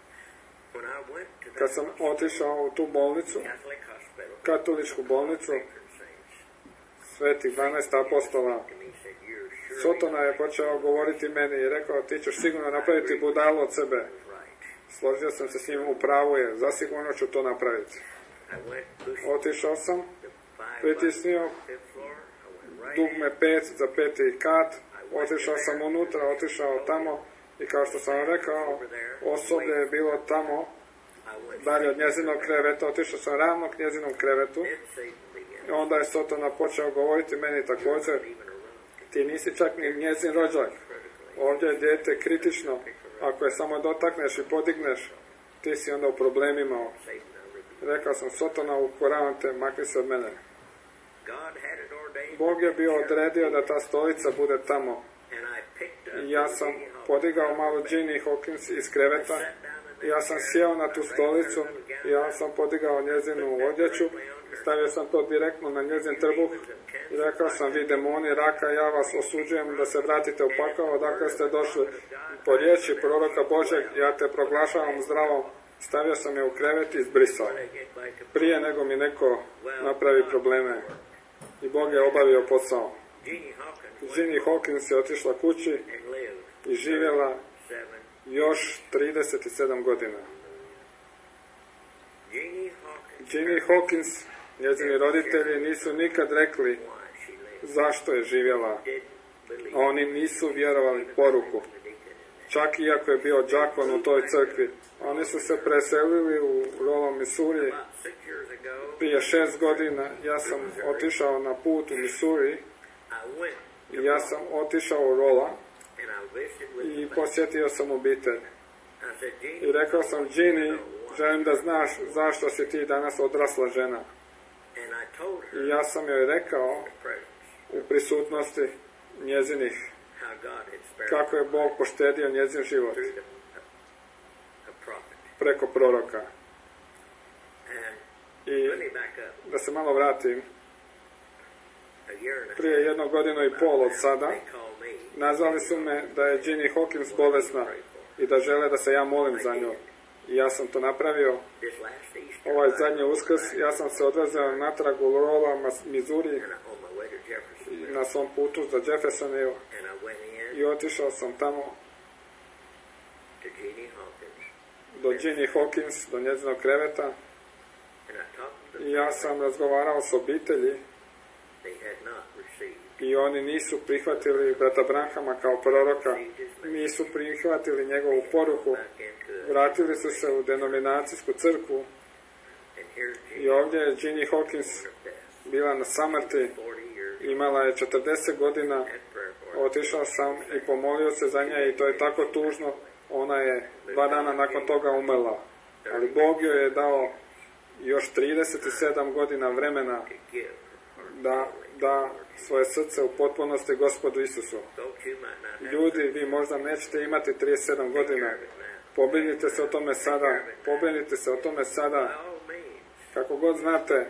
Speaker 1: Kad sam otišao u tu bolnicu, katoličku bolnicu, svetih dvanaest apostola, Sotona je počeo govoriti meni i rekao, ti ćeš sigurno napraviti budalu od sebe. Složio sam se s njim, u pravu je, zasigurno ću to napraviti. Otišao sam, pritisnio dugme pet za peti kat, otišao sam unutra, otišao tamo i kao što sam rekao, osoblje je bilo tamo, dalje od njezinog kreveta, otišao sam ravno k njezinom krevetu i onda je Sotona počeo govoriti meni također, ti nisi čak ni njezin rođak, ovdje je dijete kritično, ako je samo dotakneš i podigneš, ti si onda u problemima. Rekao sam, Sotona, ukoravam te, makni se od mene. Bog je bio odredio da ta stolica bude tamo. I ja sam podigao malu Jeannie Hawkins iz kreveta Ja sam sjeo na tu stolicu i ja sam podigao njezinu odjeću, stavio sam to direktno na njezin trbuh i rekao sam, vi demoni raka, ja vas osuđujem da se vratite u pakao, odakle ste došli. Po riječi proroka Božeg, ja te proglašavam zdravom. Stavio sam je u krevet i izbrisao. Prije nego mi neko napravi probleme. I Bog je obavio posao. Jeannie Hawkins je otišla kući i živjela još trideset sedam godina. Jeannie Hawkins, njezini roditelji nisu nikad rekli zašto je živjela. Oni nisu vjerovali poruku. Čak iako je bio đakon u toj crkvi. Oni su se preselili u Rollo, Missouri. Prije šest godina ja sam otišao na put u Missouri i ja sam otišao u Rolla i posjetio sam obitelj. I rekao sam, Jeannie, želim da znaš zašto si ti danas odrasla žena. I ja sam joj rekao u prisutnosti njezinih kako je Bog poštedio njezin život preko proroka. I da se malo vratim, prije jednog godinu i pol od sada nazvali su me da je Jeannie Hawkins bolesna i da žele da se ja molim za nju. I ja sam to napravio. Ovaj zadnji Uskrs ja sam se odvezao natrag u Rolla, Missouri, na svom putu za Jeffersonville i otišao sam tamo do Jeannie Hawkins, do njezinog kreveta i ja sam razgovarao s obitelji i oni nisu prihvatili brata Branhama kao proroka, nisu prihvatili njegovu poruku, vratili su se u denominacijsku crkvu i ovdje je Jeannie Hawkins bila na samrti, imala je četrdeset godina, otišao sam i pomolio se za nje i to je tako tužno, ona je dva dana nakon toga umrla, ali Bog joj je dao još trideset sedam godina vremena da da svoje srce u potpunosti Gospodu Isusu. Ljudi, vi možda nećete imati trideset sedam godina. Pobrinite se o tome sada. Pobrinite se o tome sada. Kako god znate,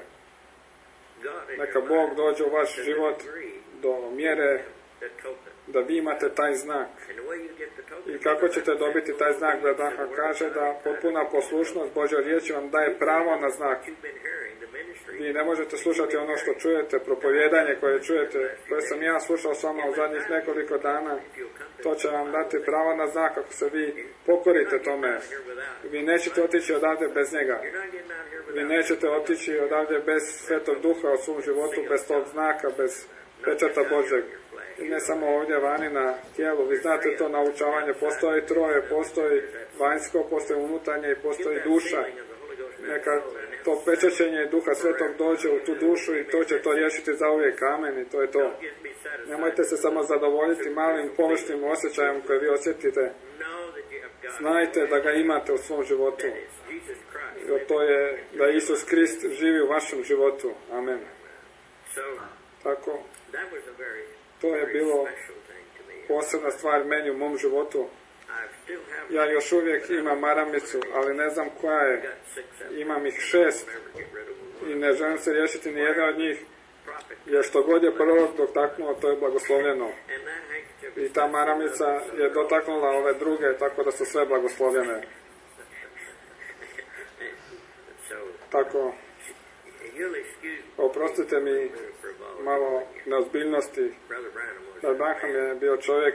Speaker 1: neka Bog dođe u vaš život do mjere da vi imate taj znak. I kako ćete dobiti taj znak? Branham kaže da potpuna poslušnost Božjoj riječi vam daje pravo na znak. Vi ne možete slušati ono što čujete, propovijedanje koje čujete, koje sam ja slušao s vama u zadnjih nekoliko dana. To će vam dati pravo na znak ako se vi pokorite tome. Vi nećete otići odavde bez njega. Vi nećete otići odavde bez Svetog Duha u svom životu, bez tog znaka, bez pečata Božeg. I ne samo ovdje vani na tijelu. Vi znate to naučavanje. Postoji troje, postoji vanjsko, postoji unutarnje i postoji duša. Neka to pečaćenje Duha Svetog dođe u tu dušu i to će to riješiti zauvijek. Amen. I to je to. Nemojte se samo zadovoljiti malim površnim osjećajem koje vi osjetite. Znajte da ga imate u svom životu. Jer to je da Isus Krist živi u vašem životu. Amen. Tako, to je bilo posebna stvar meni u mom životu. Ja još uvijek imam maramicu, ali ne znam koja je. Imam ih šest i ne želim se riješiti ni jedna od njih, jer što god je prorok dotaknuo, to je blagoslovljeno. I ta maramica je dotaknula ove druge, tako da su sve blagoslovljene. Tako, oprostite mi malo neozbiljnosti. Branham je bio čovjek,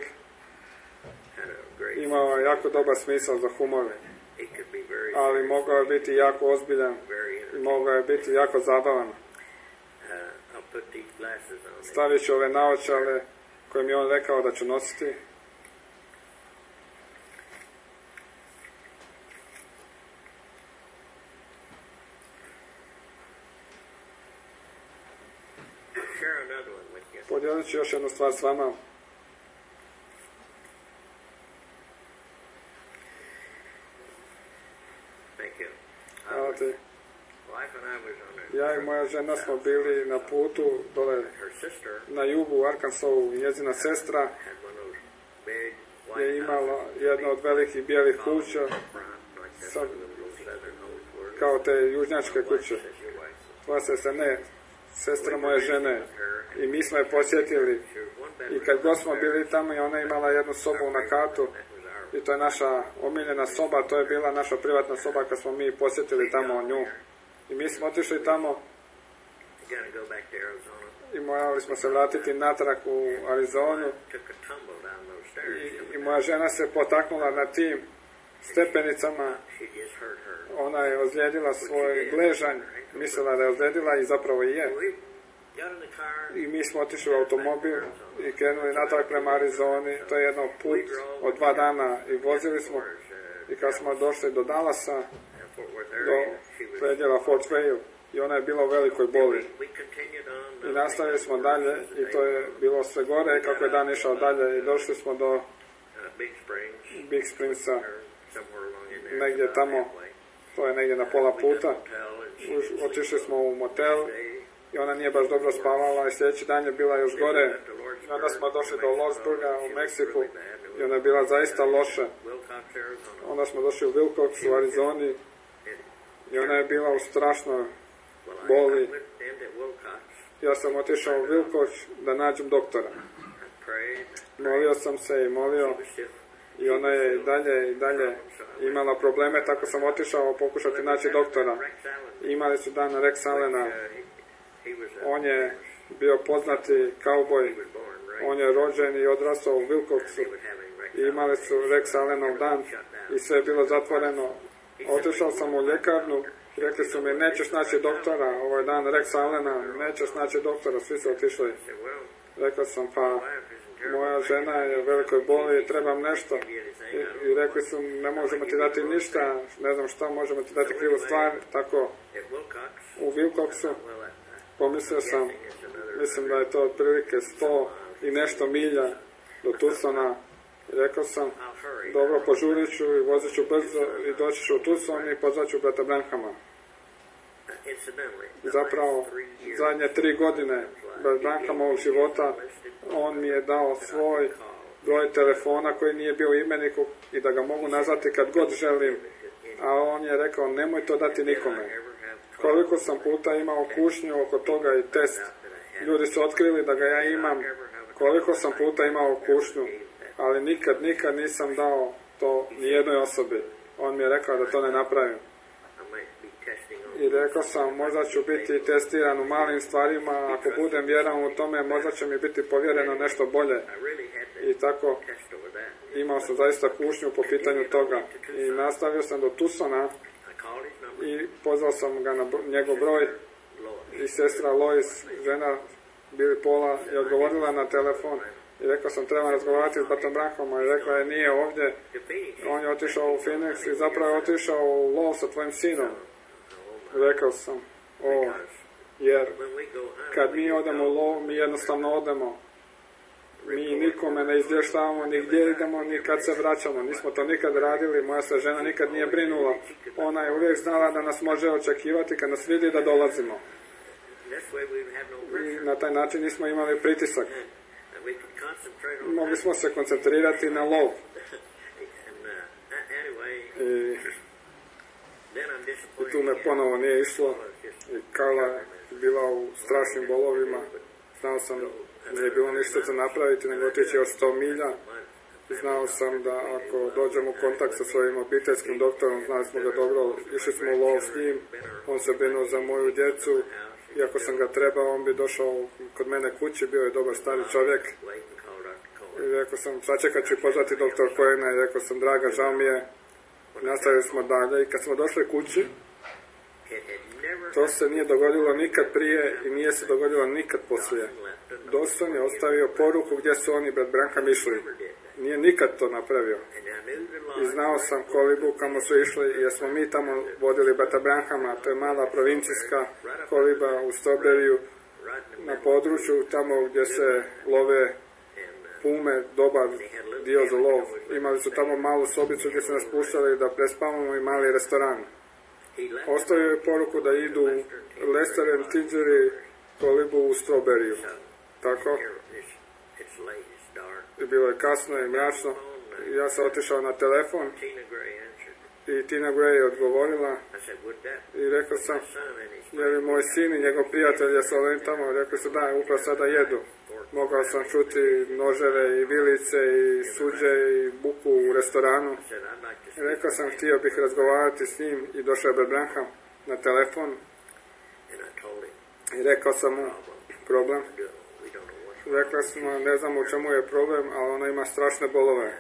Speaker 1: imao jako dobar smisao za humor, ali mogao je biti jako ozbiljan i mogao je biti jako zabavan. Stavit ću ove naočale koje mi je on rekao da ću nositi. Podijelit ću još jednu stvar s vama. Hvala ti. Ja i moja žena smo bili na putu dole na jugu u Arkansasu i njezina sestra je imala jedno od velikih bijelih kuća sad, kao te južnjačke kuće. Tvoja sestra, ne, sestra moje žene. I mi smo je posjetili. I kad god smo bili tamo i ona imala jednu sobu na katu, i to je naša omiljena soba, to je bila naša privatna soba kad smo mi posjetili tamo nju. I mi smo otišli tamo i morali smo se vratiti natrag u Arizonu i, i moja žena se potaknula na tim stepenicama. Ona je ozlijedila svoj gležanj, mislila da je ozlijedila i zapravo i je. I mi smo otišli u automobil i krenuli natrag prema Arizoni. To je jedno put od dva dana i vozili smo. I kad smo došli do Dallasa, do predjela Fort Wayne, i ona je bila u velikoj boli. I nastavili smo dalje i to je bilo sve gore kako je dan išao dalje i došli smo do Big Springsa, negdje tamo, to je negdje na pola puta. Otišli smo u motel i ona nije baš dobro spavala i sljedeći dan je bila još gore. I onda smo došli do Losburga u Meksiku i ona je bila zaista loša. Onda smo došli u Wilcox u Arizoni i ona je bila u strašnoj boli. Ja sam otišao u Wilcox da nađem doktora. Molio sam se i molio i ona je i dalje i dalje imala probleme, tako sam otišao pokušati naći doktora. Imali su dan Rex Allena. On je bio poznati kauboj. On je rođen i odrastao u Wilcoxu. I imali su Rex Allenov dan i sve je bilo zatvoreno. Otišao sam u ljekarnu i rekli su mi, nećeš naći doktora, ovo je dan Rex Allena, nećeš naći doktora, svi su otišli. Rekao sam, pa moja žena je u velikoj boli i trebam nešto. I, i rekli su, ne možemo ti dati ništa, ne znam šta, možemo ti dati krivu stvar. Tako, u Wilcoxu pomislio sam, mislim da je to otprilike sto i nešto milja do Tucsona. I rekao sam, dobro, požurit ću i vozit ću brzo i doći ću u Tucson i pozvat ću brata Branhama. Zapravo, zadnje tri godine brat Branhamovog života, on mi je dao svoj broj telefona koji nije bio u imeniku i da ga mogu nazvati kad god želim. A on je rekao, nemoj to dati nikome. Koliko sam puta imao kušnju oko toga i test. Ljudi su otkrili da ga ja imam. Koliko sam puta imao kušnju. Ali nikad, nikad nisam dao to nijednoj osobi. On mi je rekao da to ne napravim. I rekao sam, možda ću biti testiran u malim stvarima, ako budem vjeran u tome, možda će mi biti povjereno nešto bolje. I tako, imao sam zaista kušnju po pitanju toga. I nastavio sam do Tucsona i pozvao sam ga na njegov broj. I sestra Lois, žena Billy Paula, je odgovorila na telefon. I rekao sam, trebam razgovarati s bratom Branhamom. I rekla je, nije ovdje. On je otišao u Phoenix i zapravo je otišao u lov sa tvojim sinom. Rekao sam, o, jer kad mi odemo u lov, mi jednostavno odemo. Mi nikome ne izvještavamo ni gdje idemo, ni kad se vraćamo. Nismo to nikad radili, moja se žena nikad nije brinula. Ona je uvijek znala da nas može očekivati kad nas vidi da dolazimo. I na taj način nismo imali pritisak. Mogli smo se koncentrirati na lov. I, i tu me ponovo nije išlo. I Karla je bila u strašnim bolovima. Znao sam, nije bilo ništa za napraviti, nego otići još sto milja. Znao sam da ako dođem u kontakt sa svojim obiteljskim doktorom, znali smo ga dobro, išli smo u lov s njim, on se brinuo za moju djecu. Iako sam ga trebao, on bi došao kod mene kući, bio je dobar stari čovjek. I rekao sam, sačekat ću pozvati doktor Cohena i rekao sam, draga, žao mi je. Nastavili smo dalje i kad smo došli kući, to se nije dogodilo nikad prije i nije se dogodilo nikad poslije. Dawson je ostavio poruku gdje su oni brat Branham išli. Nije nikad to napravio. I znao sam kolibu kamo su išli jer smo mi tamo vodili brata Branhama. To je mala provincijska koliba u Strawberryu na području tamo gdje se love pume, dobar dio za lov. Imali su tamo malu sobicu gdje su nas puštali da prespavamo i mali restoran. Ostavio je poruku da idu u Lester and Tidgery kolibu u Strawberryu. Tako. I bilo je kasno i mračno. Ja sam otišao na telefon I Tina Gray je odgovorila i rekao sam, je li moj sin i njegov prijatelj jesu ovim tamo? Rekao su da, upravo sada jedu. Mogao sam čuti noževe i vilice i suđe i buku u restoranu. I rekao sam, htio bih razgovarati s njim i došao je Brad Branham na telefon. I rekao sam mu problem. Rekla smo, ne znam u čemu je problem, ali ona ima strašne bolove.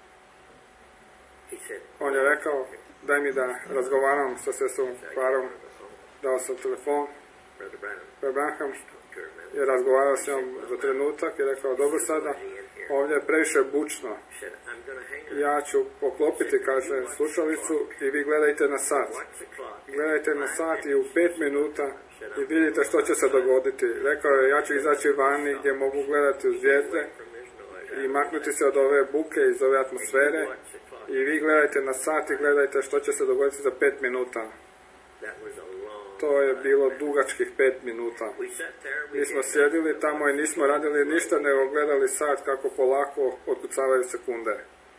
Speaker 1: On je rekao, daj mi da razgovaram sa sestrom Klarom. Dao sam telefon. Brad Branham je razgovarao s njom za trenutak i rekao, dobro sada, ovdje je previše bučno. Ja ću poklopiti, kaže, slušalicu i vi gledajte na sat. Gledajte na sat i u pet minuta i vidite što će se dogoditi. Rekao je, ja ću izaći vani gdje mogu gledati u zvijezde i maknuti se od ove buke, iz ove atmosfere i vi gledajte na sat i gledajte što će se dogoditi za pet minuta. To je bilo dugačkih pet minuta. Mi smo sjedili tamo i nismo radili ništa, nego gledali sat kako polako otkucavaju sekunde.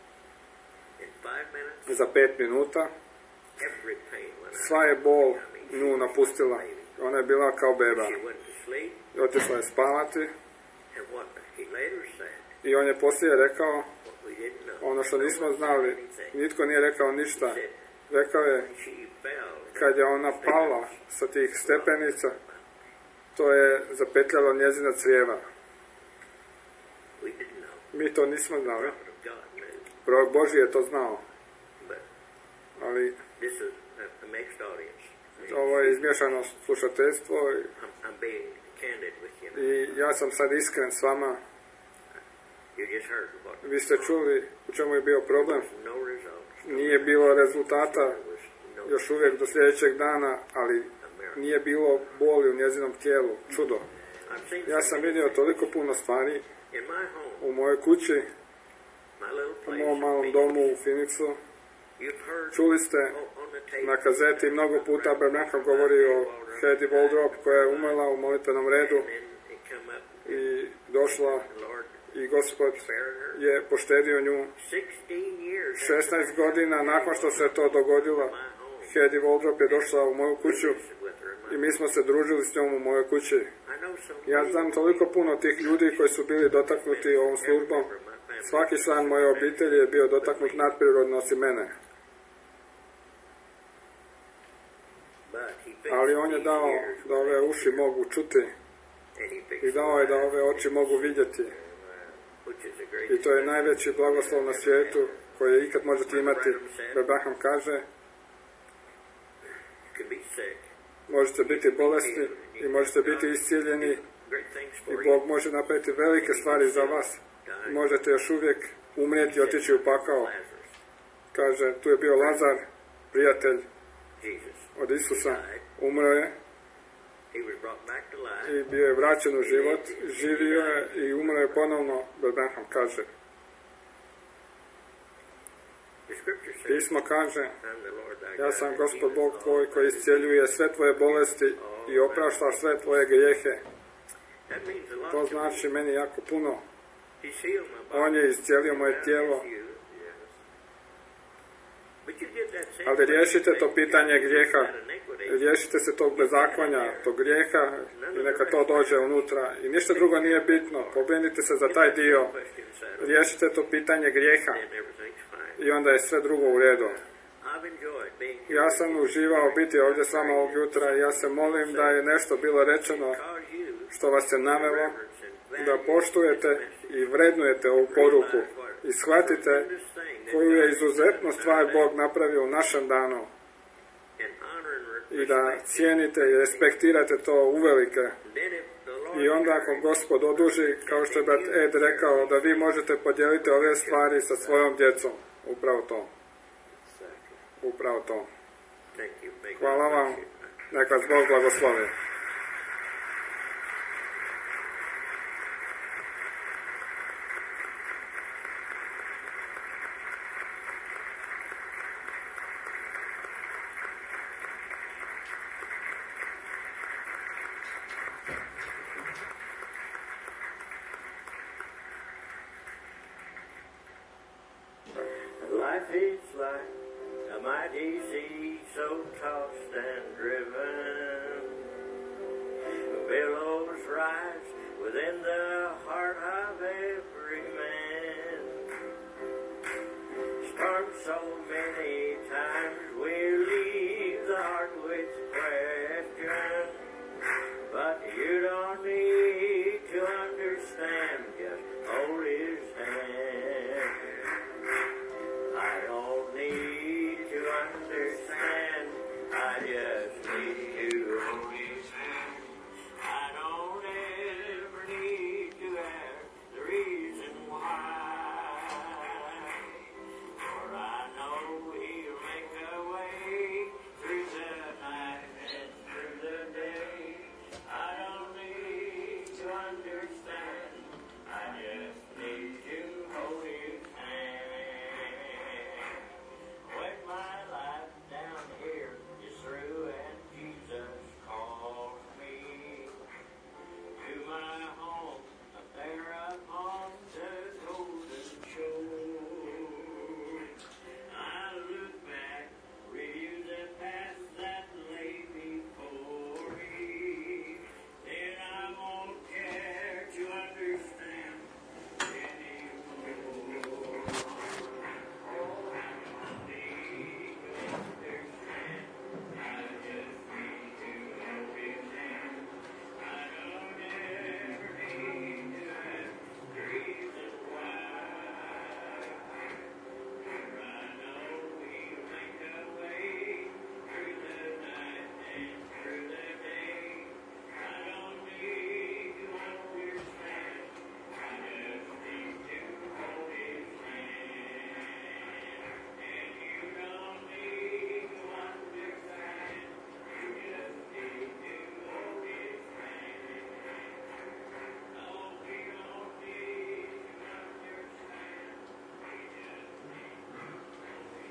Speaker 1: Za pet minuta sva je bol nju napustila. Ona je bila kao beba. I otišla je spavati. I on je poslije rekao ono što nismo znali. Nitko nije rekao ništa. Rekao je, kad je ona pala sa tih stepenica, to je zapetljalo njezina crijeva. Mi to nismo znali. Prorok Božji je to znao. Ali ovo je izmješano slušateljstvo i, i ja sam sad iskren s vama. Vi ste čuli u čemu je bio problem. Nije bilo rezultata još uvijek do sljedećeg dana, ali nije bilo boli u njezinom tijelu. Čudo. Ja sam vidio toliko puno stvari u mojoj kući, u mom malom domu u Phoenixu. Čuli ste na kazeti mnogo puta Brad Branham govori o Hedy Waldrop koja je umrla u molitvenom redu i došla i Gospod je poštedio nju. šesnaest godina nakon što se to dogodilo, Hedy Waldrop je došla u moju kuću i mi smo se družili s njom u mojoj kući. Ja znam toliko puno tih ljudi koji su bili dotaknuti ovom službom. Svaki član moje obitelji je bio dotaknut nadprirodno osim mene. Ali on je dao da ove uši mogu čuti i dao je da ove oči mogu vidjeti. I to je najveći blagoslov na svijetu koji ikad možete imati. Brad Branham kaže, možete biti bolesni i možete biti iscijeljeni i Bog može napraviti velike stvari za vas. Možete još uvijek umrijeti i otići u pakao. Kaže, tu je bio Lazar, prijatelj od Isusa, umro je i bio je vraćen u život, živio je i umro je ponovno. Brad Branham kaže, Pismo kaže, ja sam Gospod Bog tvoj koji iscijeljuje sve tvoje bolesti i oprašta sve tvoje grijehe. To znači meni jako puno. On je iscijelio moje tijelo. Ali riješite to pitanje grijeha. Riješite se tog bezakonja, tog grijeha i neka to dođe unutra. I ništa drugo nije bitno. Pobrinite se za taj dio. Riješite to pitanje grijeha. I onda je sve drugo u redu. Ja sam uživao biti ovdje s vama ovog jutra i ja se molim da je nešto bilo rečeno što vas je navelo, da poštujete i vrednujete ovu poruku i shvatite koju je izuzetnu stvar Bog napravio u našem danu i da cijenite i respektirate to uvelike. I onda ako Gospod oduži, kao što je brat Ed rekao, da vi možete podijeliti ove stvari sa svojom djecom. Upravo to. Upravo to. Hvala vam. Neka vas Bog blagoslovi.
Speaker 3: Life is like a mighty sea so tossed and driven, billows rise within the heart of every man. Storms so many times will leave the heart with question, but you don't need to understand, just hold his hand. I don't need to understand, I just need to hold his hand. I don't ever need to ask the reason why, for I know he'll make a way through the night and through the day. I don't need to understand, I just need to hold his hand. When my life down here is through and Jesus calls me to my home up there upon the golden shore, I look back, review the past that lay before me, then I won't care to understand anymore. Oh, I don't need to understand, I just need to hold his hand. I don't ever need to ask the reason why, for I know he'll make a way through the night and through the day. I don't need to understand, I just need to hold his hand. And you don't need to understand, you just need to hold his hand. No, we don't need to understand, we just need to hold his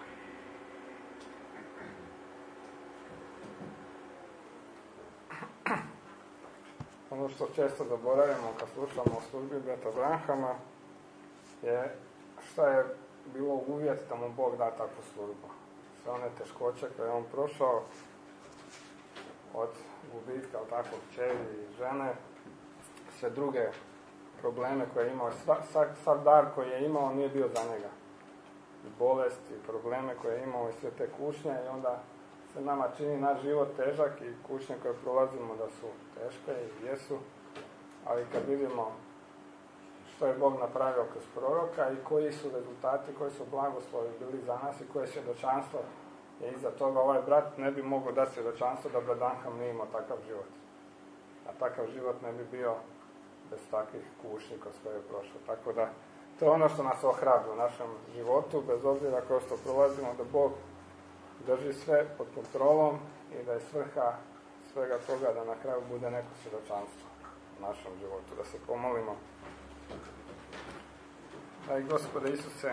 Speaker 1: Ono što često zaboravimo kad slušamo o službi brata Branhama je šta je bilo uvjet da mu Bog da takvu službu. Sve one teškoće koje je on prošao od gubitka, od takvog kćeri i žene, sve druge probleme koje je imao, sva, sav, sav dar koji je imao nije bio za njega. I bolesti, i probleme koje je imao i sve te kušnje, i onda se nama čini naš život težak i kušnje koje prolazimo da su teške i jesu, ali kad vidimo što je Bog napravio kroz proroka i koji su rezultati, koji su blagoslovi bili za nas i koje svjedočanstvo je iza toga, ovaj brat ne bi mogao dati svjedočanstvo da brat Branham nije imao takav život. A takav život ne bi bio bez takvih kušnji kroz koje je prošao. Tako da, to je ono što nas ohrabri u našem životu, bez obzira kroz što prolazimo, da Bog drži sve pod kontrolom i da je svrha svega toga da na kraju bude neko svjedočanstvo u našem životu. Da se pomolimo. Daj Gospode Isuse,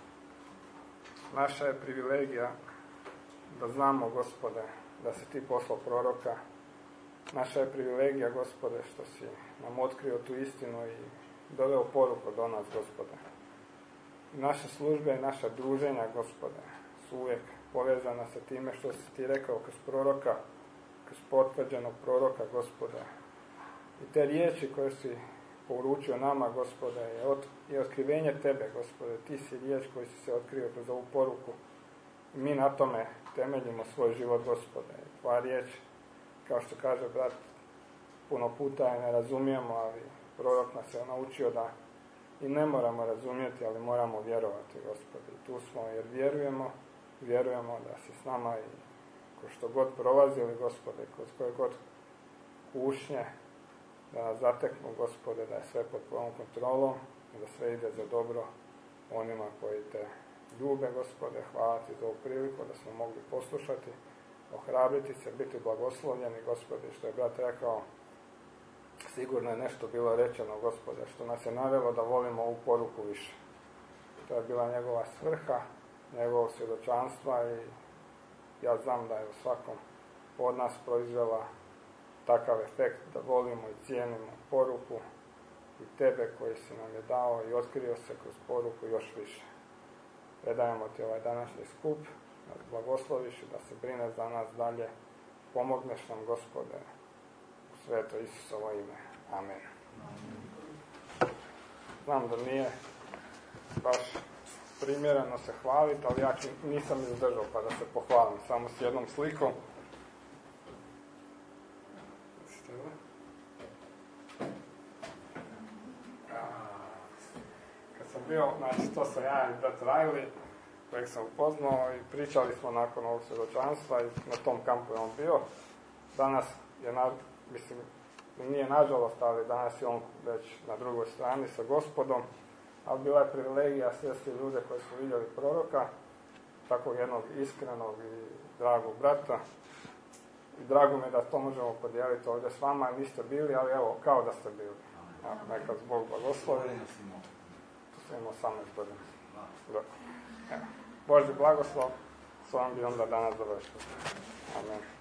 Speaker 1: naša je privilegija da znamo, Gospode, da si ti poslao proroka. Naša je privilegija, Gospode, što si nam otkrio tu istinu i doveo poruku do nas, Gospode. Naše službe i naša druženja, Gospode, su uvijek povezana sa time što si ti rekao kroz proroka, kroz potvrđenog proroka, Gospode. I te riječi koje si poručio nama, Gospode, je od, i otkrivenje tebe, Gospode. Ti si riječ koji si se otkrio kroz ovu poruku. I mi na tome temeljimo svoj život, Gospode. I tvoja riječ, kao što kaže brat, puno puta je ne razumijemo, ali prorok nas je naučio da i ne moramo razumjeti, ali moramo vjerovati, Gospode. I tu smo jer vjerujemo, vjerujemo da si s nama i ko što god prolazili, Gospode, kroz koje god kušnje, da nas zateknu, Gospode, da je sve pod tvojom kontrolom i da sve ide za dobro onima koji te ljube, Gospode. Hvala ti za ovu priliku da smo mogli poslušati, ohrabriti se, biti blagoslovljeni, Gospode, što je brat rekao, sigurno je nešto bilo rečeno, Gospode, što nas je navelo da volimo ovu poruku više. To je bila njegova svrha, njegovog svjedočanstva i ja znam da je u svakom od nas proizvela takav efekt da volimo i cijenimo poruku i tebe koji si nam je dao i otkrio se kroz poruku još više. Predajemo ti ovaj današnji skup nas blagosloviš i da se brine za nas dalje. Pomogneš nam, Gospode, u sveto Isusovo ime. Amen. Znam da nije baš primjereno se hvaliti, ali ja nisam izdržao pa da se pohvalim samo s jednom slikom. Kad sam bio, znači to sam ja i brat Riley, kojeg sam upoznao i pričali smo nakon ovog svjedočanstva i na tom kampu je on bio. Danas je, na, mislim, nije nažalost, ali danas je on već na drugoj strani sa Gospodom, ali bila je privilegija sresti ljude koji su vidjeli proroka, takvog jednog iskrenog i dragog brata. I drago mi je da to možemo podijeliti ovdje s vama, niste bili, ali evo, kao da ste bili. Ja, neka Bog blagoslovi. Tu sam imao osamnaest godina. Božji blagoslov, s vam bi onda danas završili. Amen.